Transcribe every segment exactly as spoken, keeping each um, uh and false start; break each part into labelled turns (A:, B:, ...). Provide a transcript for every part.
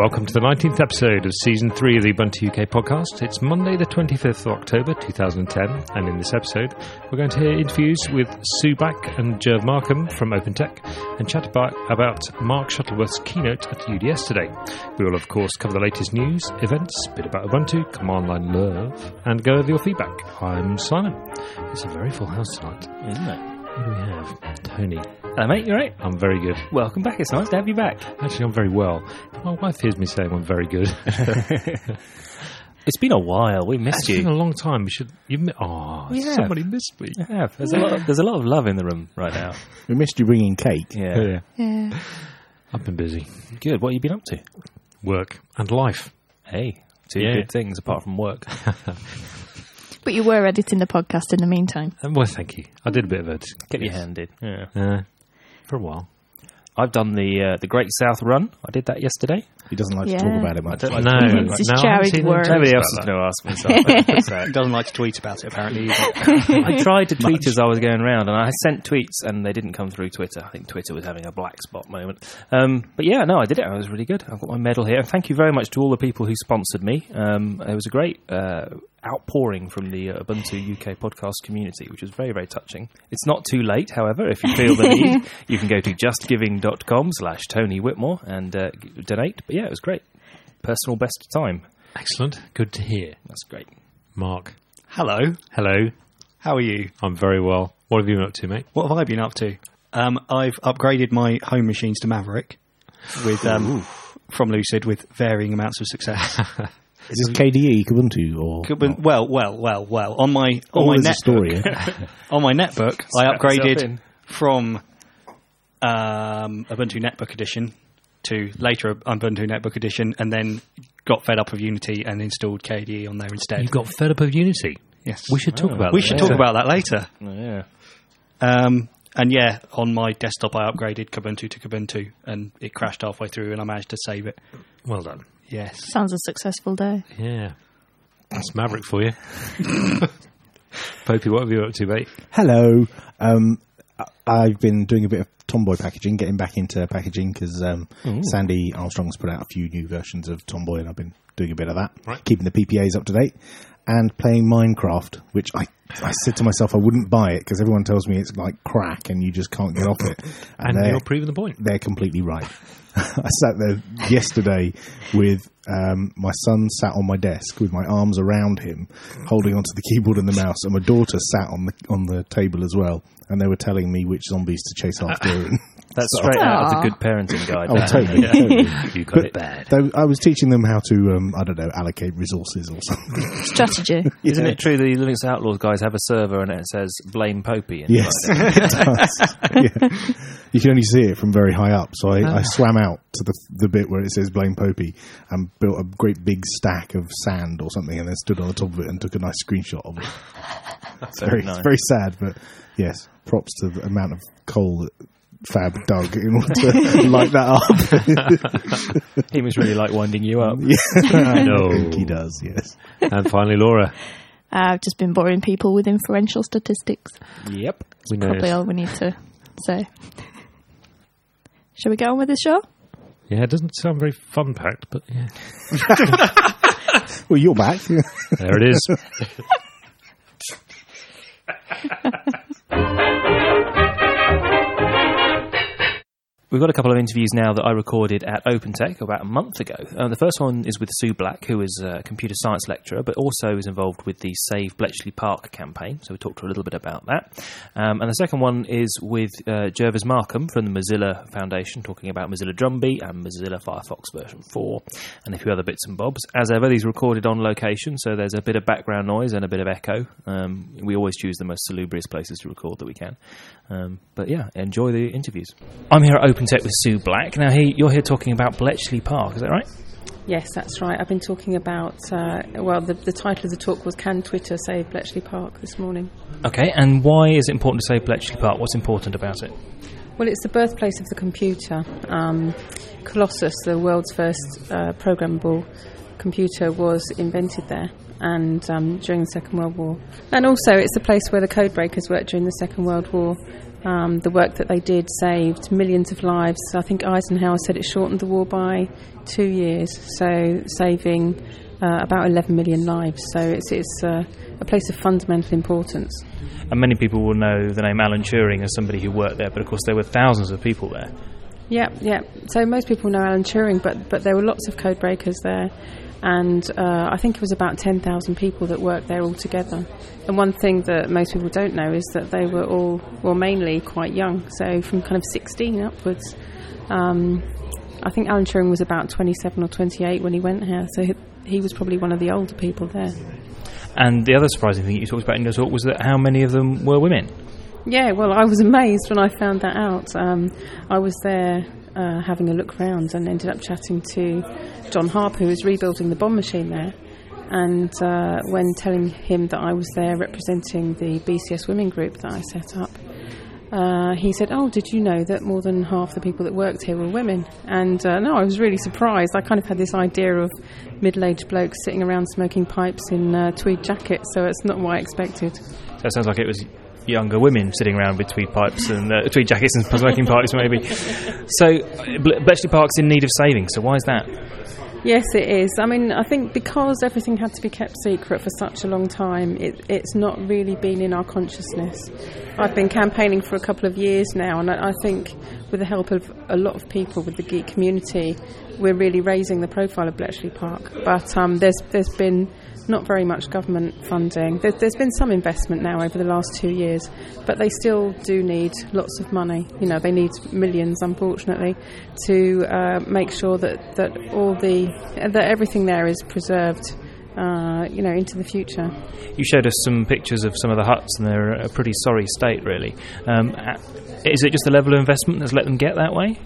A: welcome to the nineteenth episode of Season three of the Ubuntu U K podcast. It's Monday the twenty-fifth of October twenty ten, and in this episode we're going to hear interviews with Sue Black and Jerv Markham from OpenTech and chat about, about Mark Shuttleworth's keynote at U D S today. We will of course cover the latest news, events, a bit about Ubuntu, command line love, and go over your feedback. I'm Simon. It's a very full house tonight,
B: isn't it?
A: Who do we have? Tony.
B: Hello mate, you right?
A: I'm very good.
B: Welcome back, it's nice to have you back.
A: Actually, I'm very well. My wife hears me saying I'm very good.
B: It's been a while, we missed
A: it's
B: you.
A: It's been a long time. We should. You, mi- oh,
B: we
A: somebody have. missed me.
B: We have. There's, yeah. a lot of, there's a lot of love in the room right now.
C: We missed you bringing cake.
B: Yeah.
A: yeah.
D: Yeah.
A: I've been busy.
B: Good, what have you been up to?
A: Work and life.
B: Hey, two
A: yeah.
B: good things apart from work.
D: But you were editing the podcast in the meantime.
A: Um, well, thank you. I did a bit of it.
B: Get your hand in. Yeah.
A: Uh, for a while.
B: I've done the uh, the Great South Run. I did that yesterday.
C: He doesn't like
D: yeah.
C: to talk about it much.
B: I don't like
A: no,
B: to talk about
D: it's
B: it.
D: his charity work.
B: Nobody else is going to ask me something.
E: He doesn't like to tweet about it, apparently.
B: I tried to tweet as I was going around, and I sent tweets, and they didn't come through Twitter. I think Twitter was having a black spot moment. Um, but yeah, no, I did it. I was really good. I've got my medal here. Thank you very much to all the people who sponsored me. Um, it was a great uh, outpouring from the uh, Ubuntu U K podcast community, which was very, very touching. It's not too late, however. If you feel the need, you can go to justgiving.com slash Tony Whitmore and uh, donate. But yeah, it was great. Personal best time.
A: Excellent. Good to hear.
B: That's great.
A: Mark.
E: Hello.
A: Hello.
E: How are you?
A: I'm very well. What have you been up to, mate?
E: What have I been up to? Um, I've upgraded my home machines to Maverick with um, from Lucid with varying amounts of success.
C: Is this K D E Kubuntu or
E: Kubuntu, well, well, well, well. On my on
C: oh,
E: my
C: netbook, story, yeah.
E: on my netbook, I upgraded
B: in.
E: from um, Ubuntu Netbook Edition to later Ubuntu Netbook Edition, and then got fed up with Unity and installed K D E on there instead.
A: You got fed up of Unity?
E: Yes.
A: We should talk
B: Oh,
A: about
E: we
A: that
E: should
A: later.
E: talk about that later.
B: Oh, yeah.
E: Um, and yeah, on my desktop, I upgraded Kubuntu to Kubuntu, and it crashed halfway through, and I managed to save it.
A: Well done.
E: Yes.
D: Sounds a successful day.
A: Yeah. That's Maverick for you. Popey, what have you up to, mate?
C: Hello. Um, I've been doing a bit of Tomboy packaging, getting back into packaging because um, Sandy Armstrong's put out a few new versions of Tomboy, and I've been doing a bit of that,
A: right.
C: keeping the P P As up to date, and playing Minecraft, which I I said to myself I wouldn't buy it because everyone tells me it's like crack and you just can't get off it.
A: And, and you're proving the point.
C: They're completely right. I sat there yesterday with um, my son sat on my desk with my arms around him, holding onto the keyboard and the mouse, and my daughter sat on the on the table as well, and they were telling me which zombies to chase after. And
B: That's
C: so,
B: straight out of
D: Aww.
B: the good parenting guide.
C: Oh,
B: there.
C: totally.
B: Yeah.
C: totally.
A: You got
C: But
A: it bad.
C: they, I was teaching them how to, um, I don't know, allocate resources or something.
D: Strategy.
B: Isn't
C: Yeah.
B: it true the Linux Outlaws guys have a server and it says blame Popey? And
C: Yes, it does. Yeah. You can only see it from very high up, so I, I swam out to the the bit where it says blame Popey and built a great big stack of sand or something, and then stood on the top of it and took a nice screenshot of it. It's very,
B: nice.
C: it's very sad, but yes, props to the amount of coal that Fab dug in order to light that up.
B: He must really like winding you up.
C: Yeah, I
A: No.
C: think he does, yes.
A: And finally, Laura.
D: Uh, I've just been boring people with inferential statistics.
B: Yep.
A: We know
D: Probably all we need to say. Shall we get on with the show?
A: Yeah, it doesn't sound very fun-packed, but yeah.
C: Well, you're back.
A: There it is.
B: We've got a couple of interviews now that I recorded at OpenTech about a month ago. Uh, the first one is with Sue Black, who is a computer science lecturer, but also is involved with the Save Bletchley Park campaign. So we talked a little bit about that. Um, and the second one is with uh, Jervis Markham from the Mozilla Foundation, talking about Mozilla Drumbeat and Mozilla Firefox version four, and a few other bits and bobs. As ever, these are recorded on location, so there's a bit of background noise and a bit of echo. Um, we always choose the most salubrious places to record that we can. Um, but yeah, enjoy the interviews. I'm here at OpenTech with Sue Black. Now, he, you're here talking about Bletchley Park, is that right?
F: Yes, that's right. I've been talking about, uh, well, the, the title of the talk was Can Twitter Save Bletchley Park this morning.
B: Okay, and why is it important to save Bletchley Park? What's important about it?
F: Well, it's the birthplace of the computer. Um, Colossus, the world's first uh, programmable computer, was invented there. and um, during the Second World War. And also it's the place where the codebreakers worked during the Second World War. Um, the work that they did saved millions of lives. I think Eisenhower said it shortened the war by two years, so saving uh, about eleven million lives. So it's, it's uh, a place of fundamental importance.
B: And many people will know the name Alan Turing as somebody who worked there, but of course there were thousands of people there.
F: Yeah, yeah. So most people know Alan Turing, but, but there were lots of code breakers there. And uh, I think it was about ten thousand people that worked there altogether. And one thing that most people don't know is that they were all, well, mainly quite young, so from kind of sixteen upwards. Um, I think Alan Turing was about twenty-seven or twenty-eight when he went here, so he, he was probably one of the older people there.
B: And the other surprising thing you talked about in your talk was that how many of them were women?
F: Yeah, well, I was amazed when I found that out. Um, I was there uh, having a look round and ended up chatting to John Harper, who was rebuilding the bomb machine there. And uh, when telling him that I was there representing the B C S Women group that I set up, uh, he said, "Oh, did you know that more than half the people that worked here were women?" And uh, no, I was really surprised. I kind of had this idea of middle-aged blokes sitting around smoking pipes in uh, tweed jackets, so it's not what I expected.
B: So it sounds like it was younger women sitting around with tweed pipes and uh, tweed jackets and smoking pipes, maybe. So Ble- Bletchley Park's in need of saving. So why is that?
F: Yes, it is. I mean, I think because everything had to be kept secret for such a long time, it, it's not really been in our consciousness. I've been campaigning for a couple of years now, and I, I think with the help of a lot of people with the geek community, we're really raising the profile of Bletchley Park. But um, there's there's been not very much government funding. There, there's been some investment now over the last two years, but they still do need lots of money. You know, they need millions, unfortunately, to uh, make sure that, that all the that everything there is preserved. Uh, you know, into the future.
B: You showed us some pictures of some of the huts, and they're a pretty sorry state, really. Um, is it just the level of investment that's let them get that way?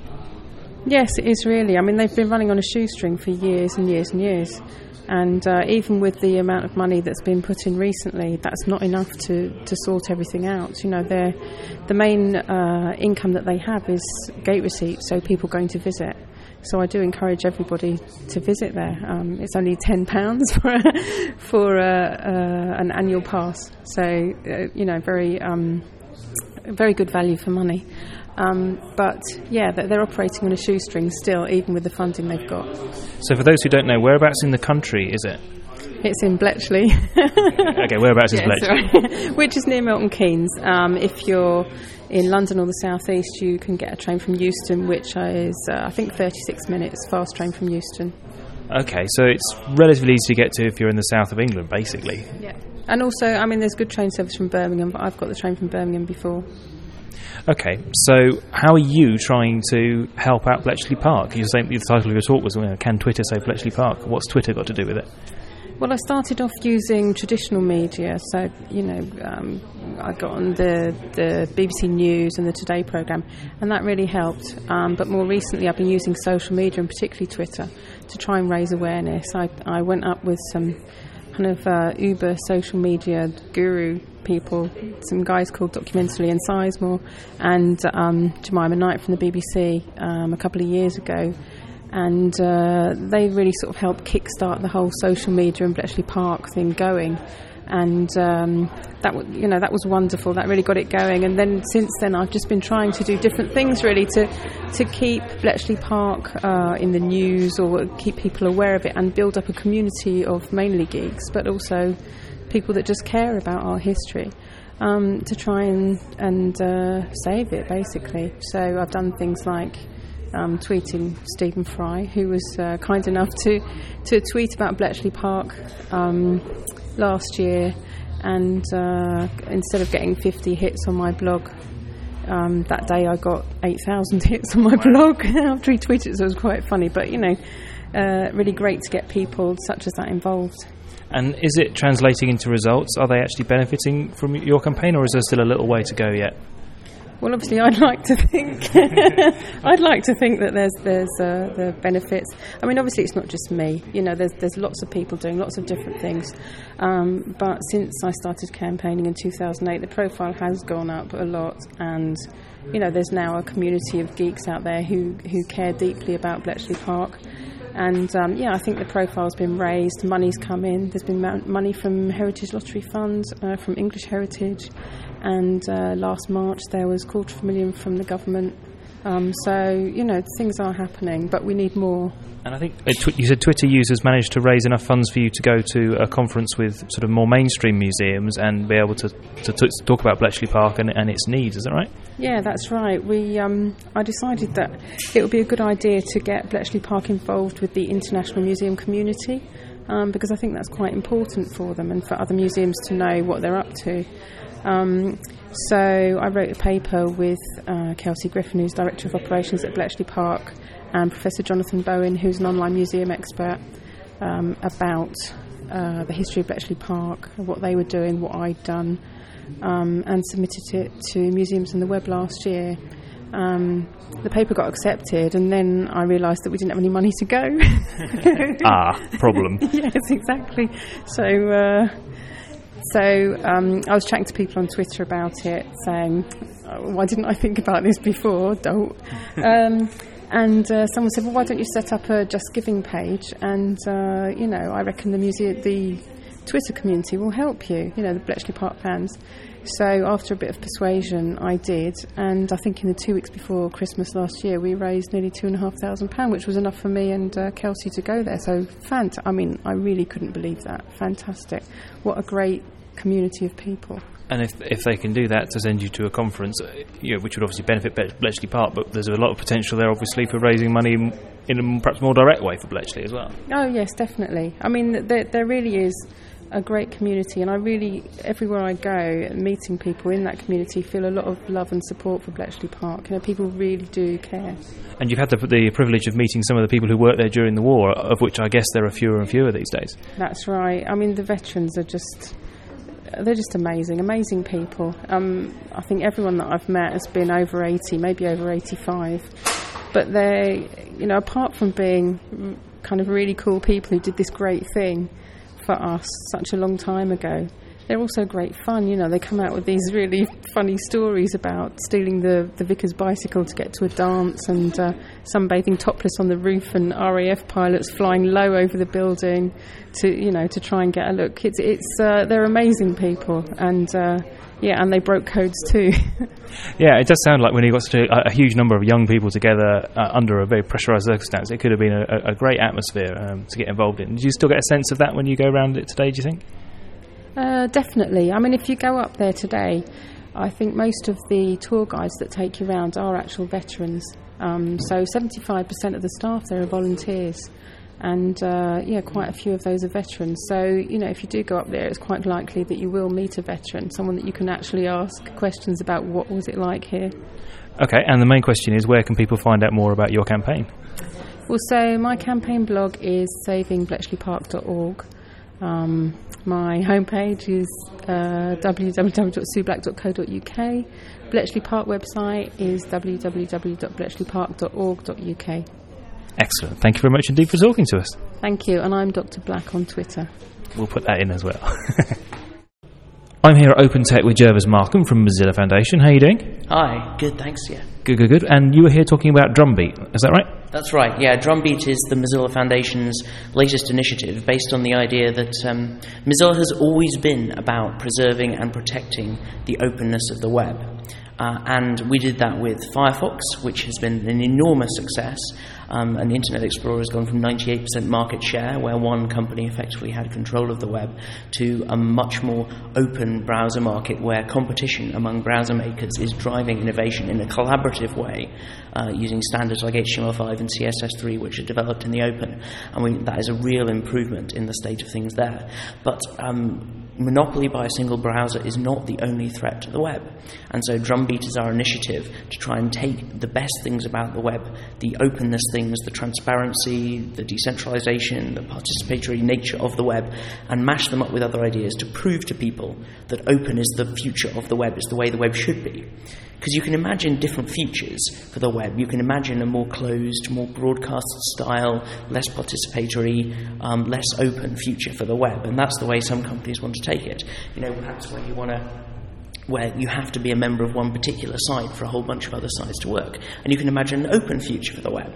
F: Yes, it is really. I mean, they've been running on a shoestring for years and years and years. And uh, even with the amount of money that's been put in recently, that's not enough to, to sort everything out. You know, they're, the main uh, income that they have is gate receipts, so people going to visit. So I do encourage everybody to visit there. Um, it's only ten pounds for a, for a, uh, an annual pass. So uh, you know, very um, very good value for money. Um, but yeah, they're operating on a shoestring still, even with the funding they've got.
B: So for those who don't know, whereabouts in the country is it?
F: It's in Bletchley.
B: Okay, whereabouts is
F: yeah,
B: Bletchley?
F: Which is near Milton Keynes. Um, if you're in London or the South East, you can get a train from Euston, which is, uh, I think, thirty-six minutes, fast train from Euston.
B: Okay, so it's relatively easy to get to if you're in the south of England, basically.
F: Yeah. And also, I mean, there's good train service from Birmingham, but I've got the train from Birmingham before.
B: Okay, so how are you trying to help out Bletchley Park? You're saying the title of your talk was, well, Can Twitter Save Bletchley Park? What's Twitter got to do with it?
F: Well, I started off using traditional media, so, you know, um, I got on the, the B B C News and the Today programme, and that really helped. Um, but more recently, I've been using social media, and particularly Twitter, to try and raise awareness. I, I went up with some kind of uh, uber social media guru people, some guys called Documentally and Sizemore, and um, Jemima Knight from the B B C um, a couple of years ago. And uh, they really sort of helped kickstart the whole social media and Bletchley Park thing going, and um, that w- you know that was wonderful. That really got it going. And then since then, I've just been trying to do different things really to to keep Bletchley Park uh, in the news, or keep people aware of it, and build up a community of mainly geeks, but also people that just care about our history. Um, to try and and uh, save it, basically. So I've done things like Um, tweeting Stephen Fry, who was uh, kind enough to, to tweet about Bletchley Park um, last year, and uh, instead of getting fifty hits on my blog, um, that day I got eight thousand hits on my blog after he tweeted, so it was quite funny, but you know, uh, really great to get people such as that involved.
B: And is it translating into results? Are they actually benefiting from your campaign, or is there still a little way to go yet?
F: Well, obviously, I'd like to think. I'd like to think that there's there's uh, the benefits. I mean, obviously, it's not just me. You know, there's there's lots of people doing lots of different things. Um, but since I started campaigning in two thousand eight, the profile has gone up a lot, and you know, there's now a community of geeks out there who who care deeply about Bletchley Park. And um, yeah, I think the profile's been raised, money's come in. There's been mo- money from Heritage Lottery Funds, uh, from English Heritage, and uh, last March there was a quarter of a million from the government. Um, so, you know, things are happening, but we need more.
B: And I think uh, tw- you said Twitter users managed to raise enough funds for you to go to a conference with sort of more mainstream museums and be able to, to t- talk about Bletchley Park and, and its needs, is that right?
F: Yeah, that's right. We um, I decided that it would be a good idea to get Bletchley Park involved with the international museum community, um, because I think that's quite important for them and for other museums to know what they're up to. Um, so I wrote a paper with uh, Kelsey Griffin, who's Director of Operations at Bletchley Park, and Professor Jonathan Bowen, who's an online museum expert, um, about uh, the history of Bletchley Park, what they were doing, what I'd done, um, and submitted it to Museums on the Web last year. Um, the paper got accepted, and then I realised that we didn't have any money to go.
B: ah, problem.
F: Yes, exactly. So... Uh, So um, I was chatting to people on Twitter about it, saying, oh, why didn't I think about this before? Don't. Um, and uh, someone said, well, why don't you set up a Just Giving page? And, uh, you know, I reckon the museum, the Twitter community will help you, you know, the Bletchley Park fans. So after a bit of persuasion, I did. And I think in the two weeks before Christmas last year, we raised nearly two and a half thousand pounds, which was enough for me and uh, Kelsey to go there. So, fant- I mean, I really couldn't believe that. Fantastic. What a great community of people.
B: And if if they can do that to send you to a conference, uh, you know, which would obviously benefit Bletchley Park, but there's a lot of potential there, obviously, for raising money in, in a perhaps more direct way for Bletchley as well.
F: Oh, yes, definitely. I mean, there, there really is a great community, and I really, everywhere I go, meeting people in that community, feel a lot of love and support for Bletchley Park. You know, people really do care. And
B: you've had the, the privilege of meeting some of the people who worked there during the war, of which I guess there are fewer and fewer these days.
F: That's right. I mean, the veterans are just... They're just amazing, amazing people. Um, I think everyone that I've met has been over eighty, maybe over eighty-five. But they, you know, apart from being kind of really cool people who did this great thing for us such a long time ago, they're also great fun. You know, they come out with these really funny stories about stealing the, the vicar's bicycle to get to a dance, and uh, sunbathing topless on the roof, and R A F pilots flying low over the building to, you know, to try and get a look. It's it's uh, they're amazing people, and uh, yeah, and they broke codes too.
B: Yeah, it does sound like when you got such a, a huge number of young people together uh, under a very pressurised circumstance, it could have been a, a great atmosphere um, to get involved in. Do you still get a sense of that when you go around it today, do you think?
F: Uh, definitely. I mean, if you go up there today, I think most of the tour guides that take you around are actual veterans. Um, so seventy-five percent of the staff there are volunteers, and uh, yeah, quite a few of those are veterans. So, you know, if you do go up there, it's quite likely that you will meet a veteran, someone that you can actually ask questions about what was it like here.
B: Okay, and the main question is, where can people find out more about your campaign?
F: Well, so my campaign blog is saving bletchley park dot org. Um, my homepage is uh, w w w dot sue black dot co dot u k. Bletchley Park website is w w w dot bletchley park dot org dot u k.
B: Excellent. Thank you very much indeed for talking to us.
F: Thank you, and I'm Doctor Black on Twitter.
B: We'll put that in as well. I'm here at Open Tech with Jervis Markham from Mozilla Foundation. How are you doing?
G: Hi, good, thanks, yeah.
B: Good, good, good. And you were here talking about Drumbeat, is that right?
G: That's right, yeah. Drumbeat is the Mozilla Foundation's latest initiative based on the idea that um, Mozilla has always been about preserving and protecting the openness of the web. Uh, and we did that with Firefox, which has been an enormous success. Um, and Internet Explorer has gone from ninety-eight percent market share, where one company effectively had control of the web, to a much more open browser market where competition among browser makers is driving innovation in a collaborative way, uh, using standards like H T M L five and C S S three, which are developed in the open. And we, that is a real improvement in the state of things there. But um, monopoly by a single browser is not the only threat to the web. And so Drumbeat is our initiative to try and take the best things about the web, the openness things, the transparency, the decentralization, the participatory nature of the web, and mash them up with other ideas to prove to people that open is the future of the web, is the way the web should be. Because you can imagine different futures for the web. You can imagine a more closed, more broadcast style, less participatory, um, less open future for the web. And that's the way some companies want to take it. You know, perhaps where you want to, where you have to be a member of one particular site for a whole bunch of other sites to work. And you can imagine an open future for the web.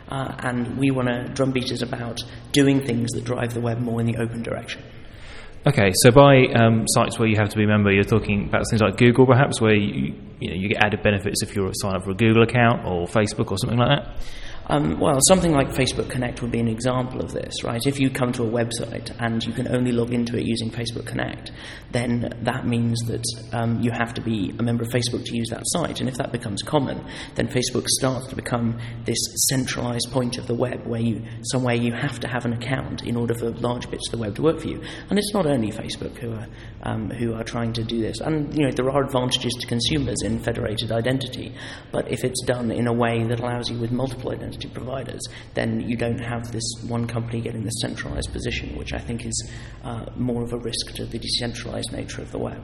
G: uh, and we want to Drumbeat is about doing things that drive the web more in the open direction.
B: Okay, so by um, sites where you have to be a member, you're talking about things like Google, perhaps, where you you know you get added benefits if you sign up for a Google account or Facebook or something like that?
G: Um, well, something like Facebook Connect would be an example of this, right? If you come to a website and you can only log into it using Facebook Connect, then that means that um, you have to be a member of Facebook to use that site. And if that becomes common, then Facebook starts to become this centralized point of the web where you, somewhere you have to have an account in order for large bits of the web to work for you. And it's not only Facebook who are um, who are trying to do this. And, you know, there are advantages to consumers in federated identity, but if it's done in a way that allows you with multiple identities, providers, then you don't have this one company getting the centralized position, which I think is uh, more of a risk to the decentralized nature of the web.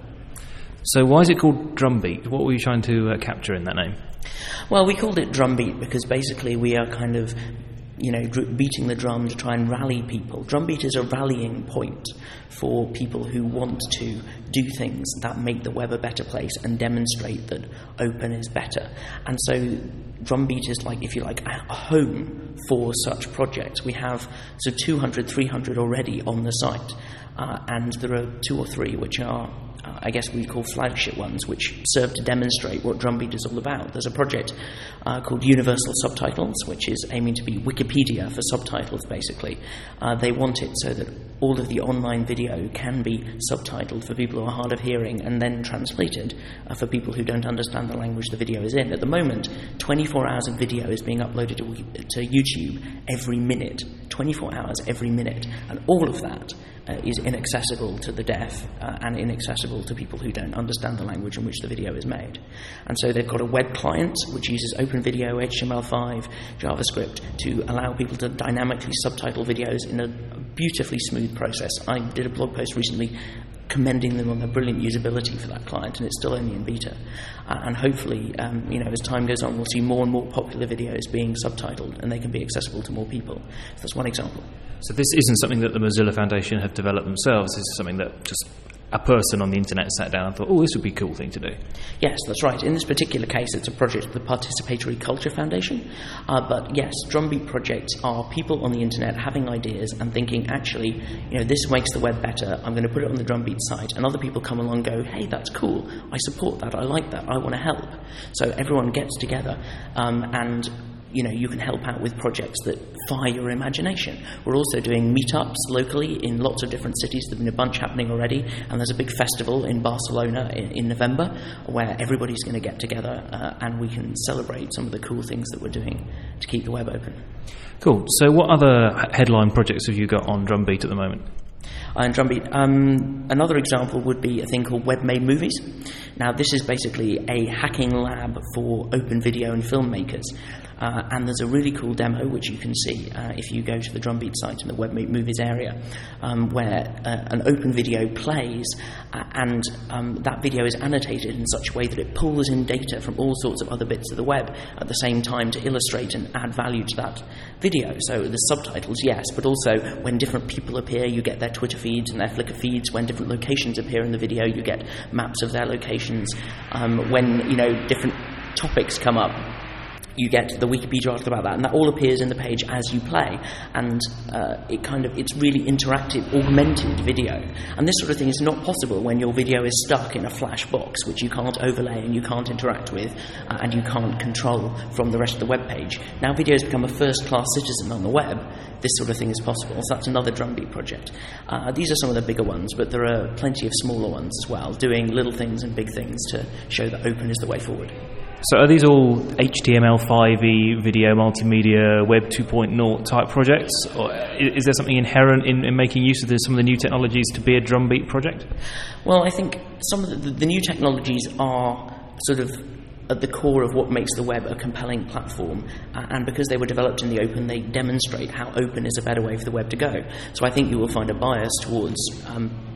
B: So why is it called Drumbeat? What were you trying to uh, capture in that name?
G: Well, we called it Drumbeat because basically we are kind of you know, dr- beating the drum to try and rally people. Drumbeat is a rallying point for people who want to do things that make the web a better place and demonstrate that open is better. And so Drumbeat is like, if you like, a home for such projects. We have so two hundred, three hundred already on the site, uh, and there are two or three which are Uh, I guess we call flagship ones, which serve to demonstrate what Drumbeat is all about. There's a project uh, called Universal Subtitles, which is aiming to be Wikipedia for subtitles, basically. Uh, they want it so that all of the online video can be subtitled for people who are hard of hearing and then translated uh, for people who don't understand the language the video is in. At the moment, twenty-four hours of video is being uploaded to, to YouTube every minute. twenty-four hours every minute. And all of that Uh, is inaccessible to the deaf uh, and inaccessible to people who don't understand the language in which the video is made. And so they've got a web client which uses OpenVideo, H T M L five, JavaScript to allow people to dynamically subtitle videos in a beautifully smooth process. I did a blog post recently commending them on their brilliant usability for that client, and it's still only in beta. Uh, and hopefully, um, you know, as time goes on, we'll see more and more popular videos being subtitled, and they can be accessible to more people. So that's one example.
B: So this isn't something that the Mozilla Foundation have developed themselves. This is something that just a person on the internet sat down and thought, oh, this would be a cool thing to do.
G: Yes, that's right. In this particular case, it's a project of the Participatory Culture Foundation. Uh, but yes, Drumbeat projects are people on the internet having ideas and thinking, actually, you know, this makes the web better. I'm going to put it on the Drumbeat site. And other people come along and go, hey, that's cool. I support that. I like that. I want to help. So everyone gets together um, and you know, you can help out with projects that fire your imagination. We're also doing meetups locally in lots of different cities. There's been a bunch happening already, and there's a big festival in Barcelona in, in November where everybody's going to get together uh, and we can celebrate some of the cool things that we're doing to keep the web open.
B: Cool. So what other headline projects have you got on Drumbeat at the moment?
G: Uh, and Drumbeat. Um, another example would be a thing called Web Made Movies. Now, this is basically a hacking lab for open video and filmmakers. Uh, and there's a really cool demo which you can see uh, if you go to the Drumbeat site in the Web Made Movies area, um, where uh, an open video plays uh, and um, that video is annotated in such a way that it pulls in data from all sorts of other bits of the web at the same time to illustrate and add value to that video. So the subtitles, yes, but also when different people appear, you get their Twitter feeds and their Flickr feeds. When different locations appear in the video, you get maps of their locations. Um, when, you know, different topics come up, you get the Wikipedia article about that, and that all appears in the page as you play. And uh, it kind of, it's really interactive, augmented video. And this sort of thing is not possible when your video is stuck in a flash box, which you can't overlay and you can't interact with, uh, and you can't control from the rest of the web page. Now videos become a first-class citizen on the web. This sort of thing is possible. So that's another Drumbeat project. Uh, these are some of the bigger ones, but there are plenty of smaller ones as well, doing little things and big things to show that open is the way forward.
B: So are these all H T M L five e, video, multimedia, Web two point oh type projects? Or is there something inherent in, in making use of the, some of the new technologies to be a Drumbeat project?
G: Well, I think some of the, the new technologies are sort of at the core of what makes the web a compelling platform, uh, and because they were developed in the open, they demonstrate how open is a better way for the web to go. So I think you will find a bias towards um,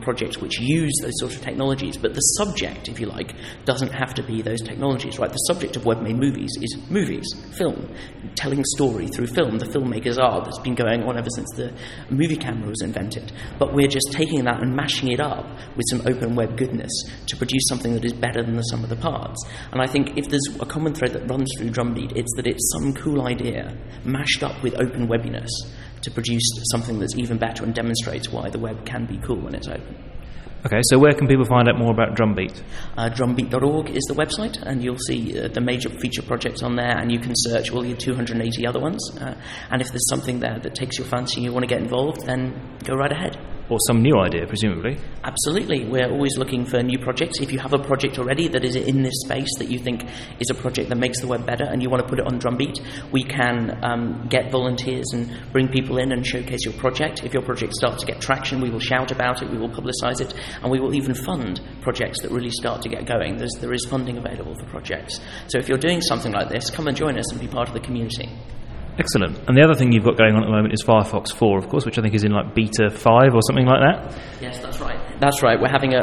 G: projects which use those sort of technologies, but the subject, if you like, doesn't have to be those technologies, right? The subject of web-made movies is movies, film, telling story through film, the filmmaker's art that's been going on ever since the movie camera was invented. But we're just taking that and mashing it up with some open web goodness to produce something that is better than the sum of the parts. And I think if there's a common thread that runs through Drumbeat, it's that it's some cool idea mashed up with open webbiness to produce something that's even better and demonstrates why the web can be cool when it's open.
B: Okay, so where can people find out more about Drumbeat?
G: Uh, drumbeat dot org is the website, and you'll see uh, the major feature projects on there, and you can search all your two hundred eighty other ones. Uh, and if there's something there that takes your fancy and you want to get involved, then go right ahead.
B: Or some new idea, presumably.
G: Absolutely. We're always looking for new projects. If you have a project already that is in this space that you think is a project that makes the web better and you want to put it on Drumbeat, we can um, get volunteers and bring people in and showcase your project. If your project starts to get traction, we will shout about it, we will publicise it, and we will even fund projects that really start to get going. There's, there is funding available for projects. So if you're doing something like this, come and join us and be part of the community.
B: Excellent. And the other thing you've got going on at the moment is Firefox four, of course, which I think is in like beta five or something like that.
G: Yes, that's right. That's right. We're having a,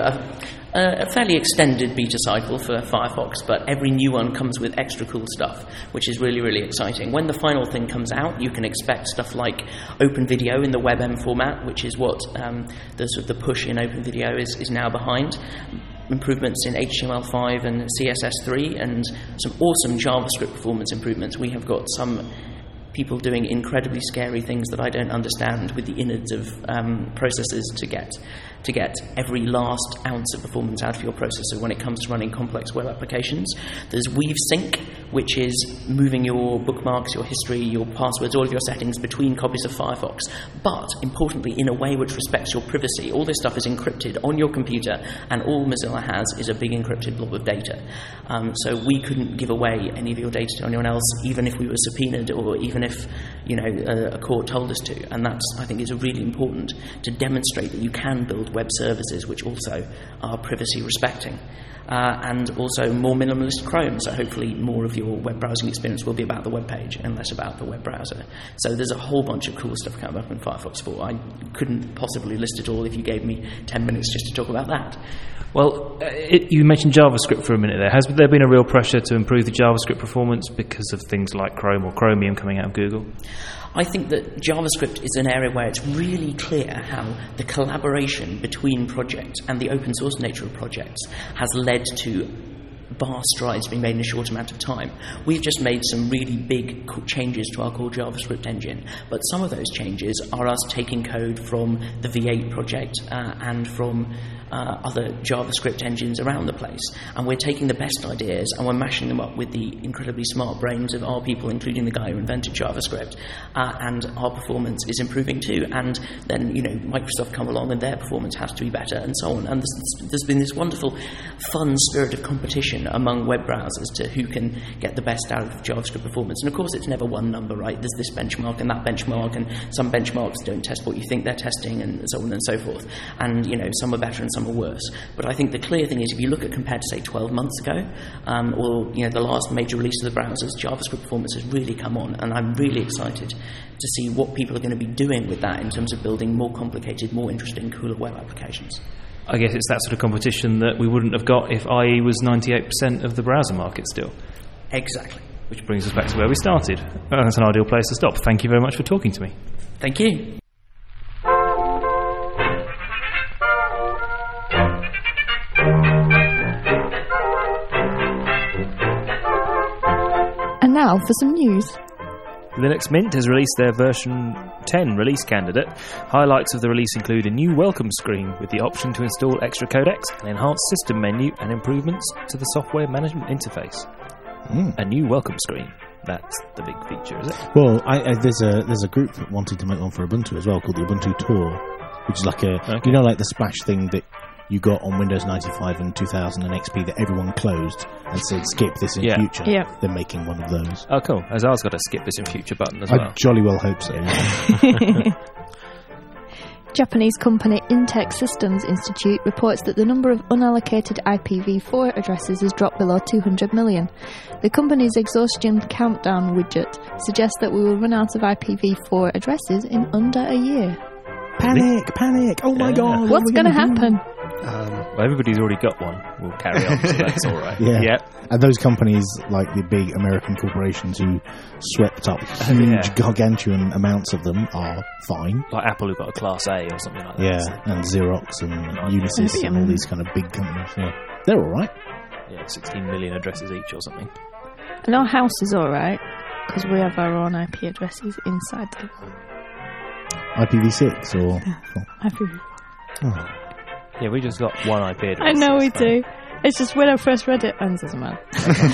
G: a, a fairly extended beta cycle for Firefox, but every new one comes with extra cool stuff, which is really, really exciting. When the final thing comes out, you can expect stuff like Open Video in the WebM format, which is what um, the sort of the push in Open Video is, is now behind. Improvements in H T M L five and C S S three, and some awesome JavaScript performance improvements. We have got some people doing incredibly scary things that I don't understand with the innards of um, processors to get to get every last ounce of performance out of your processor when it comes to running complex web applications. There's Weave Sync, which is moving your bookmarks, your history, your passwords, all of your settings between copies of Firefox, but importantly in a way which respects your privacy. All this stuff is encrypted on your computer, and all Mozilla has is a big encrypted blob of data. Um, so we couldn't give away any of your data to anyone else, even if we were subpoenaed or even if, you know, a, a court told us to. And that's, I think, is really important to demonstrate that you can build web services which also are privacy respecting. Uh, and also more minimalist Chrome, so hopefully more of your web browsing experience will be about the web page and less about the web browser. So there's a whole bunch of cool stuff coming up in Firefox four. I couldn't possibly list it all if you gave me ten minutes just to talk about that.
B: Well, it, you mentioned JavaScript for a minute there. Has there been a real pressure to improve the JavaScript performance because of things like Chrome or Chromium coming out of Google?
G: I think that JavaScript is an area where it's really clear how the collaboration between projects and the open source nature of projects has led to vast strides being made in a short amount of time. We've just made some really big changes to our core JavaScript engine, but some of those changes are us taking code from the V eight project uh, and from uh, other JavaScript engines around the place, and we're taking the best ideas and we're mashing them up with the incredibly smart brains of our people, including the guy who invented JavaScript, uh, and our performance is improving too. And then, you know, Microsoft come along and their performance has to be better, and so on. And there's, there's been this wonderful, fun spirit of competition among web browsers to who can get the best out of JavaScript performance. And of course, it's never one number, right? There's this benchmark and that benchmark, and some benchmarks don't test what you think they're testing, and so on and so forth. And, you know, some are better and some are worse. But I think the clear thing is, if you look at compared to, say, twelve months ago, um, or, you know, the last major release of the browsers, JavaScript performance has really come on, and I'm really excited to see what people are going to be doing with that in terms of building more complicated, more interesting, cooler web applications.
B: I guess it's that sort of competition that we wouldn't have got if I E was ninety-eight percent of the browser market still.
G: Exactly.
B: Which brings us back to where we started. Well, that's an ideal place to stop. Thank you very much for talking to me.
G: Thank you.
D: And now for some news.
B: Linux Mint has released their version ten release candidate. Highlights of the release include a new welcome screen with the option to install extra codecs, an enhanced system menu, and improvements to the software management interface. Mm. A new welcome screen. That's the big feature, is it?
C: Well, I, I, there's a there's a group that wanted to make one for Ubuntu as well, called the Ubuntu Tour, which is like a, okay. you know, like the splash thing that you got on Windows ninety-five and two thousand and X P that everyone closed and said skip this in
B: yeah.
C: future.
D: Yeah.
C: They're making one of those.
B: Oh, cool. Has ours got a skip this in future button as well?
C: I jolly well hope so.
D: Japanese company Intech Systems Institute reports that the number of unallocated I P v four addresses has dropped below two hundred million. The company's exhaustion countdown widget suggests that we will run out of I P v four addresses in under a year.
C: Panic! Panic! Oh my
B: Yeah.
C: god!
D: What's going to happen?
E: Um,
B: Well, everybody's already got one. We'll carry on, so that's all right.
C: Yeah.
E: yeah.
C: And those companies, like the big American corporations who swept up huge,
B: Yeah.
C: gargantuan amounts of them, are fine.
B: Like Apple, who got a Class A or something like that.
C: Yeah, and Xerox and Unisys and all these kind of big companies. Yeah, they're all right.
B: Yeah, sixteen million addresses each or something.
D: And our house is alright, because we have our own I P addresses inside the
C: I P v six or...
D: I P v four.
C: Oh.
B: Yeah, we just got one I P address.
D: I know we
B: That's fine.
D: do. It's just when I first read it, and it doesn't matter.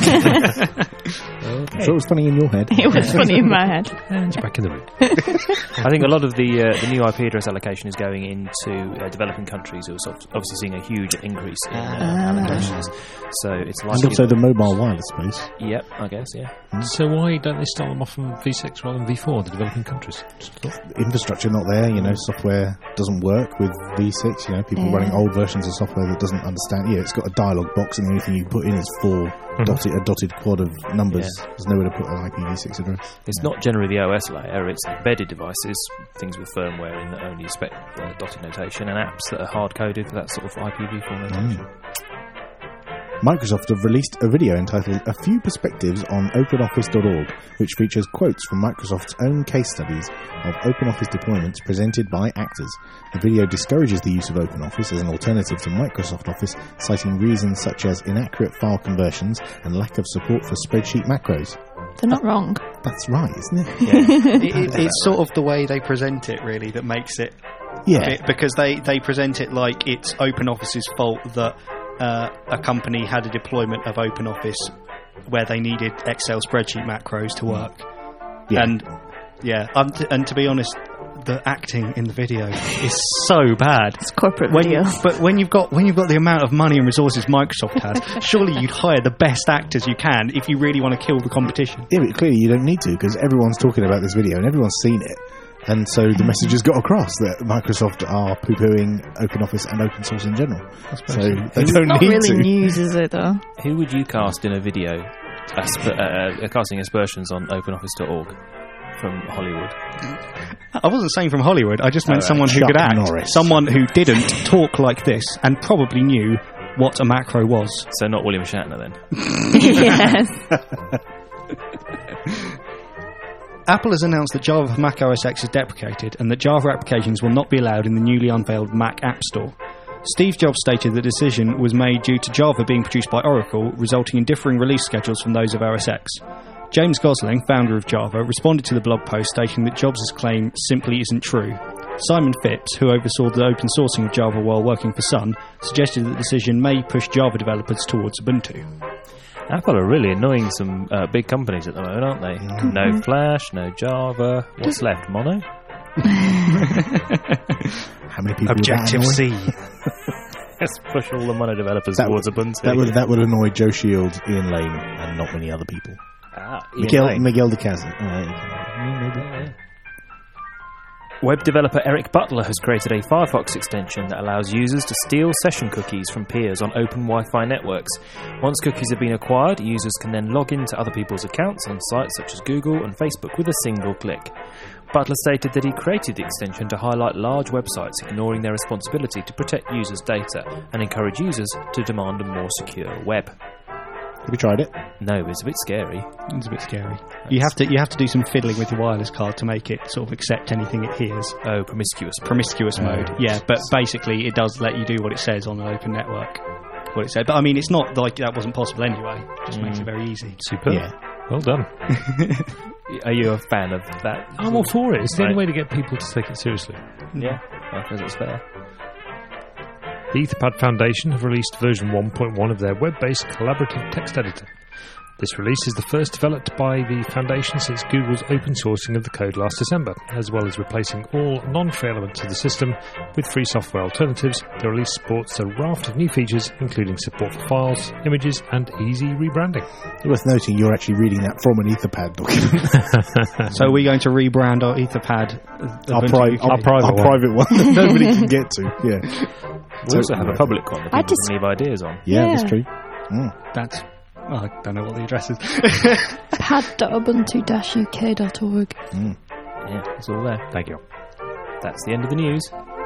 C: I'm sure it was funny in your head.
D: It was funny in my head.
A: And back in the room.
B: I think a lot of the uh, the new I P address allocation is going into uh, developing countries who are sort of obviously seeing a huge increase in uh,
D: Ah.
B: allocations. So it's
C: And
B: likely.
C: also the mobile wireless space.
B: Yep, I guess, yeah.
A: So why don't they start them off on V six rather than V four, the developing countries?
C: Infrastructure not there, you know, software doesn't work with V six, you know, people
D: Yeah.
C: running old versions of software that doesn't understand. Yeah, it's got a dialogue box and the only thing you put in is four dotted, a dotted quad of numbers.
B: Yeah.
C: There's nowhere to put an I P v six address.
B: It's not generally the O S layer, it's embedded devices, things with firmware in that only respect uh, dotted notation, and apps that are hard-coded for that sort of I P v four notation.
C: Microsoft have released a video entitled A Few Perspectives on OpenOffice dot org, which features quotes from Microsoft's own case studies of OpenOffice deployments presented by actors. The video discourages the use of OpenOffice as an alternative to Microsoft Office, citing reasons such as inaccurate file conversions and lack of support for spreadsheet macros.
D: They're not wrong.
C: That's right, isn't it?
E: it, it, it's sort of the way they present it, really, that makes it
C: Yeah.
E: fit, because they, they present it like it's OpenOffice's fault that uh, a company had a deployment of OpenOffice where they needed Excel spreadsheet macros to work.
C: Yeah.
E: And yeah, um, t- and to be honest, the acting in the video is so bad.
D: It's corporate
E: When
D: video.
E: you, but when you've got when you've got the amount of money and resources Microsoft has, surely you'd hire the best actors you can if you really want to kill the competition.
C: Yeah, but clearly you don't need to, because everyone's talking about this video and everyone's seen it. And so the message has got across that Microsoft are poo-pooing OpenOffice and open source in general. So they
D: It's
C: don't
D: not
C: need
D: really
C: to.
D: news, is it, though?
B: Who would you cast in a video, asper- uh, uh, casting aspersions on OpenOffice dot org from Hollywood?
E: I wasn't saying from Hollywood. I just meant
B: Oh, right.
E: someone who
C: Chuck
E: could act,
C: Norris.
E: someone who didn't talk like this, and probably knew what a macro was.
B: So not William Shatner then.
D: Yes.
E: Apple has announced that Java for Mac O S X is deprecated and that Java applications will not be allowed in the newly unveiled Mac App Store. Steve Jobs stated the decision was made due to Java being produced by Oracle, resulting in differing release schedules from those of O S X. James Gosling, founder of Java, responded to the blog post stating that Jobs' claim simply isn't true. Simon Phipps, who oversaw the open sourcing of Java while working for Sun, suggested that the decision may push Java developers towards Ubuntu.
B: Apple are really annoying some uh, big companies at the moment, aren't they? No Flash, no Java. What's left? Mono?
C: How many people would that
E: Objective
C: annoy?
E: C.
B: Let's push all the Mono developers
C: That
B: towards
C: would,
B: Ubuntu.
C: that would that would annoy Joe Shields, Ian Lane, and not many other people.
B: Ah,
C: Miguel
B: Ian Lane.
C: Miguel de Casa. Uh, maybe.
B: Web developer Eric Butler has created a Firefox extension that allows users to steal session cookies from peers on open Wi-Fi networks. Once cookies have been acquired, users can then log into other people's accounts on sites such as Google and Facebook with a single click. Butler stated that he created the extension to highlight large websites ignoring their responsibility to protect users' data and encourage users to demand a more secure web.
C: Have you tried it?
B: No, it's a bit scary.
E: It's a bit scary. You have to you have to do some fiddling with your wireless card to make it sort of accept anything it hears.
B: Oh, promiscuous.
E: Promiscuous
C: Oh,
E: mode. Yeah, but basically it does let you do what it says on an open network. What it said. But I mean, it's not like that wasn't possible anyway. It just makes it very easy.
A: Superb.
C: Yeah.
A: Well done.
B: Are you a fan of that?
A: I'm all for it. It's the only
B: Right.
A: way to get people to take it seriously.
B: Yeah, I suppose it's fair.
A: The Etherpad Foundation have released version one point one of their web-based collaborative text editor. This release is the first developed by the Foundation since Google's open sourcing of the code last December. As well as replacing all non-free elements of the system with free software alternatives, the release sports a raft of new features, including support for files, images, and easy rebranding.
C: It's worth noting you're actually reading that from an Etherpad document.
E: So we're going to rebrand our Etherpad.
C: our,
E: Ubuntu
C: pri-
E: U K.
C: our,
A: private
C: our
A: one.
C: private one that nobody can get to. Yeah,
B: We also have a public one that
D: I
B: people
D: just-
B: can leave ideas on.
C: yeah,
D: Yeah.
C: that's true. Mm.
E: That's. Oh, I don't know what the address is.
D: pad dot ubuntu dash u k dot org.
B: Yeah, it's all there.
A: Thank you.
B: That's the end of the news.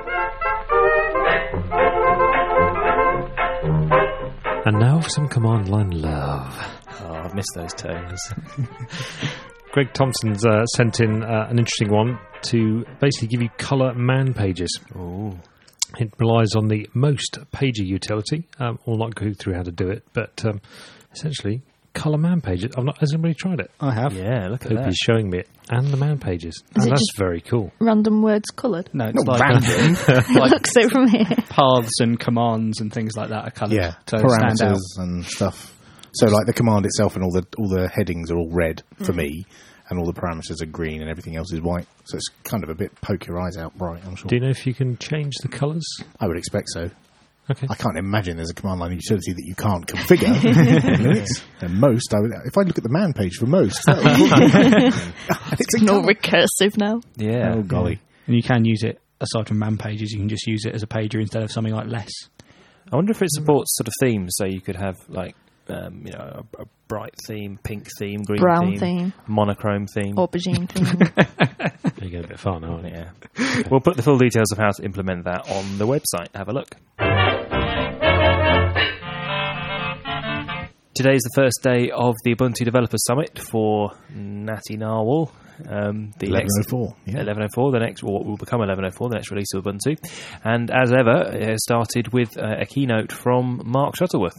A: And now for some command line love.
B: Oh, I've missed those tones.
A: Greg Thompson's uh, sent in uh, an interesting one to basically give you colour man pages.
B: Ooh.
A: It relies on the Most Pager utility. Um, I'll not go through how to do it, but um, essentially, colour man pages. I've not, has anybody tried it?
E: I have.
B: Yeah, look at
A: Hope
B: that.
A: he's showing me it. And the man pages.
D: Is
A: Oh,
D: it
A: that's
D: just-
A: very cool.
D: Random words coloured.
E: No, it's
C: Not
E: like
C: random.
D: It
E: like
D: looks so from here.
E: paths and commands and things like that are coloured.
C: Yeah,
E: to stand out.
C: parameters and stuff. So, like the command itself and all the all the headings are all red for me, and all the parameters are green, and everything else is white. So it's kind of a bit poke your eyes out bright. I'm sure.
A: Do you know if you can change the colours?
C: I would expect so.
A: Okay.
C: I can't imagine there's a command line utility that you can't configure. in Linux. And most, I would, if I look at the man page for most, that would it's a
D: Not
C: colour.
D: recursive now.
B: Yeah.
C: Oh golly!
E: And you can use it, aside from man pages, you can just use it as a pager instead of something like less.
B: I wonder if it supports sort of themes, so you could have like, um, you know, a, a bright theme, pink theme, green
D: Brown
B: theme,
D: theme.
B: monochrome theme.
D: Aubergine theme.
A: You get a bit far now, aren't you?
B: Yeah. We'll put the full details of how to implement that on the website. Have a look. Today is the first day of the Ubuntu Developer Summit for Natty Narwhal. Um, the
C: eleven
B: next
C: oh four. Yeah.
B: eleven oh four, the next, or what will become eleven oh four, the next release of Ubuntu. And as ever, it has started with uh, a keynote from Mark Shuttleworth.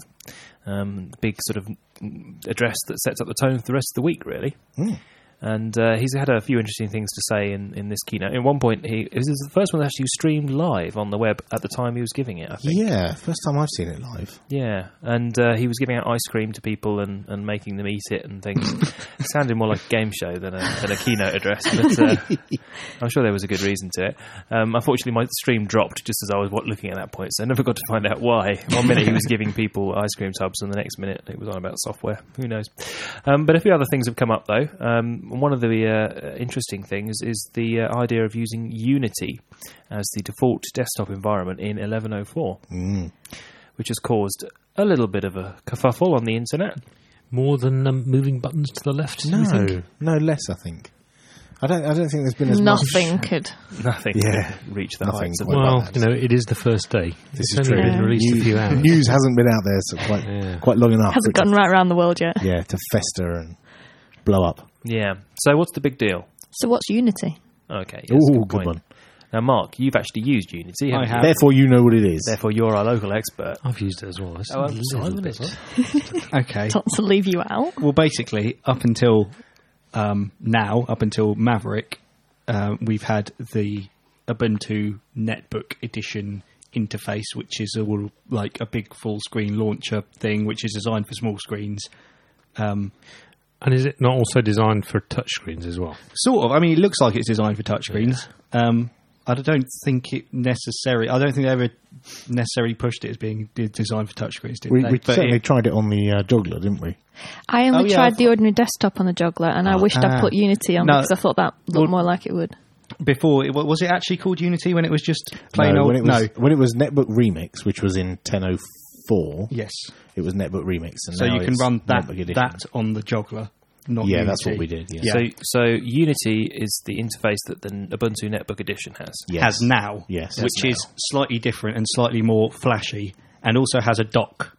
B: Um, big sort of address that sets up the tone for the rest of the week, really.
C: Mm.
B: And uh, he's had a few interesting things to say in, in this keynote. At one point, he this is the first one that actually streamed live on the web at the time he was giving it, I think.
C: Yeah, first time I've seen it live.
B: Yeah, and uh, he was giving out ice cream to people and, and making them eat it and things. It sounded more like a game show than a, than a keynote address, but uh, I'm sure there was a good reason to it. Um, unfortunately, my stream dropped just as I was wa- looking at that point, so I never got to find out why. One minute he was giving people ice cream tubs, and the next minute it was on about software. Who knows? Um, but a few other things have come up, though. Um, one of the uh, interesting things is the uh, idea of using Unity as the default desktop environment in eleven oh four.
C: Mm.
B: Which has caused a little bit of a kerfuffle on the internet.
A: More than um, moving buttons to the left, do you
C: No,
A: think?
C: no less. I think. I don't. I don't think there's been as
D: Nothing
C: much.
D: could.
B: Nothing
C: Yeah,
B: could reach the
C: nothing
B: heights of
C: quite
A: Well,
C: like that.
A: you know, it is the first day.
C: This
A: it's
C: is
A: only
C: true.
A: been
D: Yeah.
A: released
C: News,
A: a few hours.
C: news hasn't been out there so quite
A: Yeah.
C: quite long enough.
D: Hasn't
C: for it
D: gone right around the world yet.
C: to, yeah, to fester and blow up.
B: Yeah. So what's the big deal?
D: So what's Unity?
B: Okay. Yes,
C: Ooh,
B: good,
C: good
B: point.
C: one.
B: Now, Mark, you've actually used Unity, haven't
E: I
B: you?
E: have.
C: Therefore, you know what it is.
B: Therefore, you're our local expert.
A: I've used it as well. It's
B: Oh,
A: a
B: I'm
A: little
B: Simon
A: bit.
B: as
E: Okay.
D: Not to leave you out.
E: Well, basically, up until um, now, up until Maverick, uh, we've had the Ubuntu Netbook Edition interface, which is all like a big full screen launcher thing, which is designed for small screens. Um,
A: And is it not also designed for touchscreens as well?
E: sort of. I mean, it looks like it's designed for touchscreens. Um, I don't think it necessarily. I don't think they ever necessarily pushed it as being designed for touchscreens, did
C: We,
E: they?
C: we
E: But
C: certainly
E: it-
C: tried it on the uh, Juggler, didn't we?
D: I only
E: Oh, yeah,
D: tried
E: I've-
D: the ordinary desktop on the Juggler, and I wished
E: Ah.
D: I'd put Unity on
E: No.
D: because I thought that looked
E: Well-
D: more like it would.
E: before, it, was it actually called Unity when it was just plain
C: no,
E: old?
C: when it was,
E: no.
C: when it was Netbook Remix, which was in ten oh four,
E: Yes.
C: it was Netbook Remix. And
E: So
C: now
E: you can
C: it's
E: run that
C: Netbook Edition.
E: that on the Juggler, not
C: Yeah,
E: Unity.
C: that's what we did. Yeah.
E: Yeah.
B: So, so Unity is the interface that the Ubuntu Netbook Edition has.
C: Yes.
E: Has now,
C: Yes.
E: which
B: Has
E: is slightly different and slightly more flashy, and also has a dock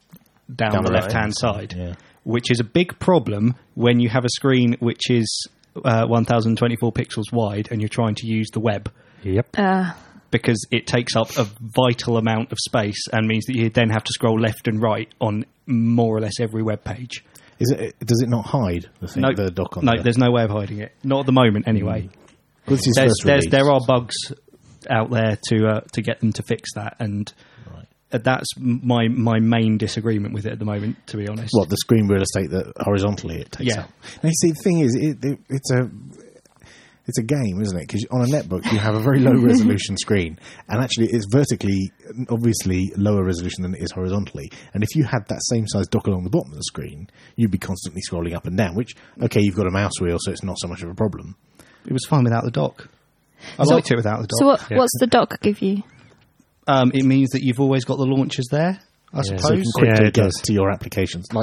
E: down,
C: Down
E: the
C: the
E: left hand
C: right-hand
E: side,
C: yeah.
E: which is a big problem when you have a screen which is uh, one thousand twenty-four pixels wide and you're trying to use the web,
A: Yep.
D: Uh,
E: because it takes up a vital amount of space and means that you then have to scroll left and right on more or less every web page.
C: Is it? Does it not hide the thing?
E: No,
C: the dock on
E: no,
C: the,
E: there's no way of hiding it. Not at the moment, anyway.
C: Well, this is
E: There's,
C: first
E: there's,
C: release.
E: there are bugs out there to uh, to get them to fix that, and
C: Right.
E: uh, that's my my main disagreement with it at the moment, to be honest.
C: What, the screen real estate that horizontally it takes
E: Yeah.
C: up? Now, you see, the thing is, it, it, it's a it's a game, isn't it? Because on a netbook, you have a very low resolution screen, and actually, it's vertically, obviously, lower resolution than it is horizontally. And if you had that same size dock along the bottom of the screen, you'd be constantly scrolling up and down. Which, okay, you've got a mouse wheel, so it's not so much of a problem.
E: It was fine without the dock. I
D: So-
E: liked it without the dock.
D: so what,
A: yeah.
D: what's the dock give you?
E: um, it means that you've always got the launchers there, I
A: Yeah.
C: So you
E: suppose.
C: can quickly
A: Yeah, it
C: get
A: does.
C: to your applications. Like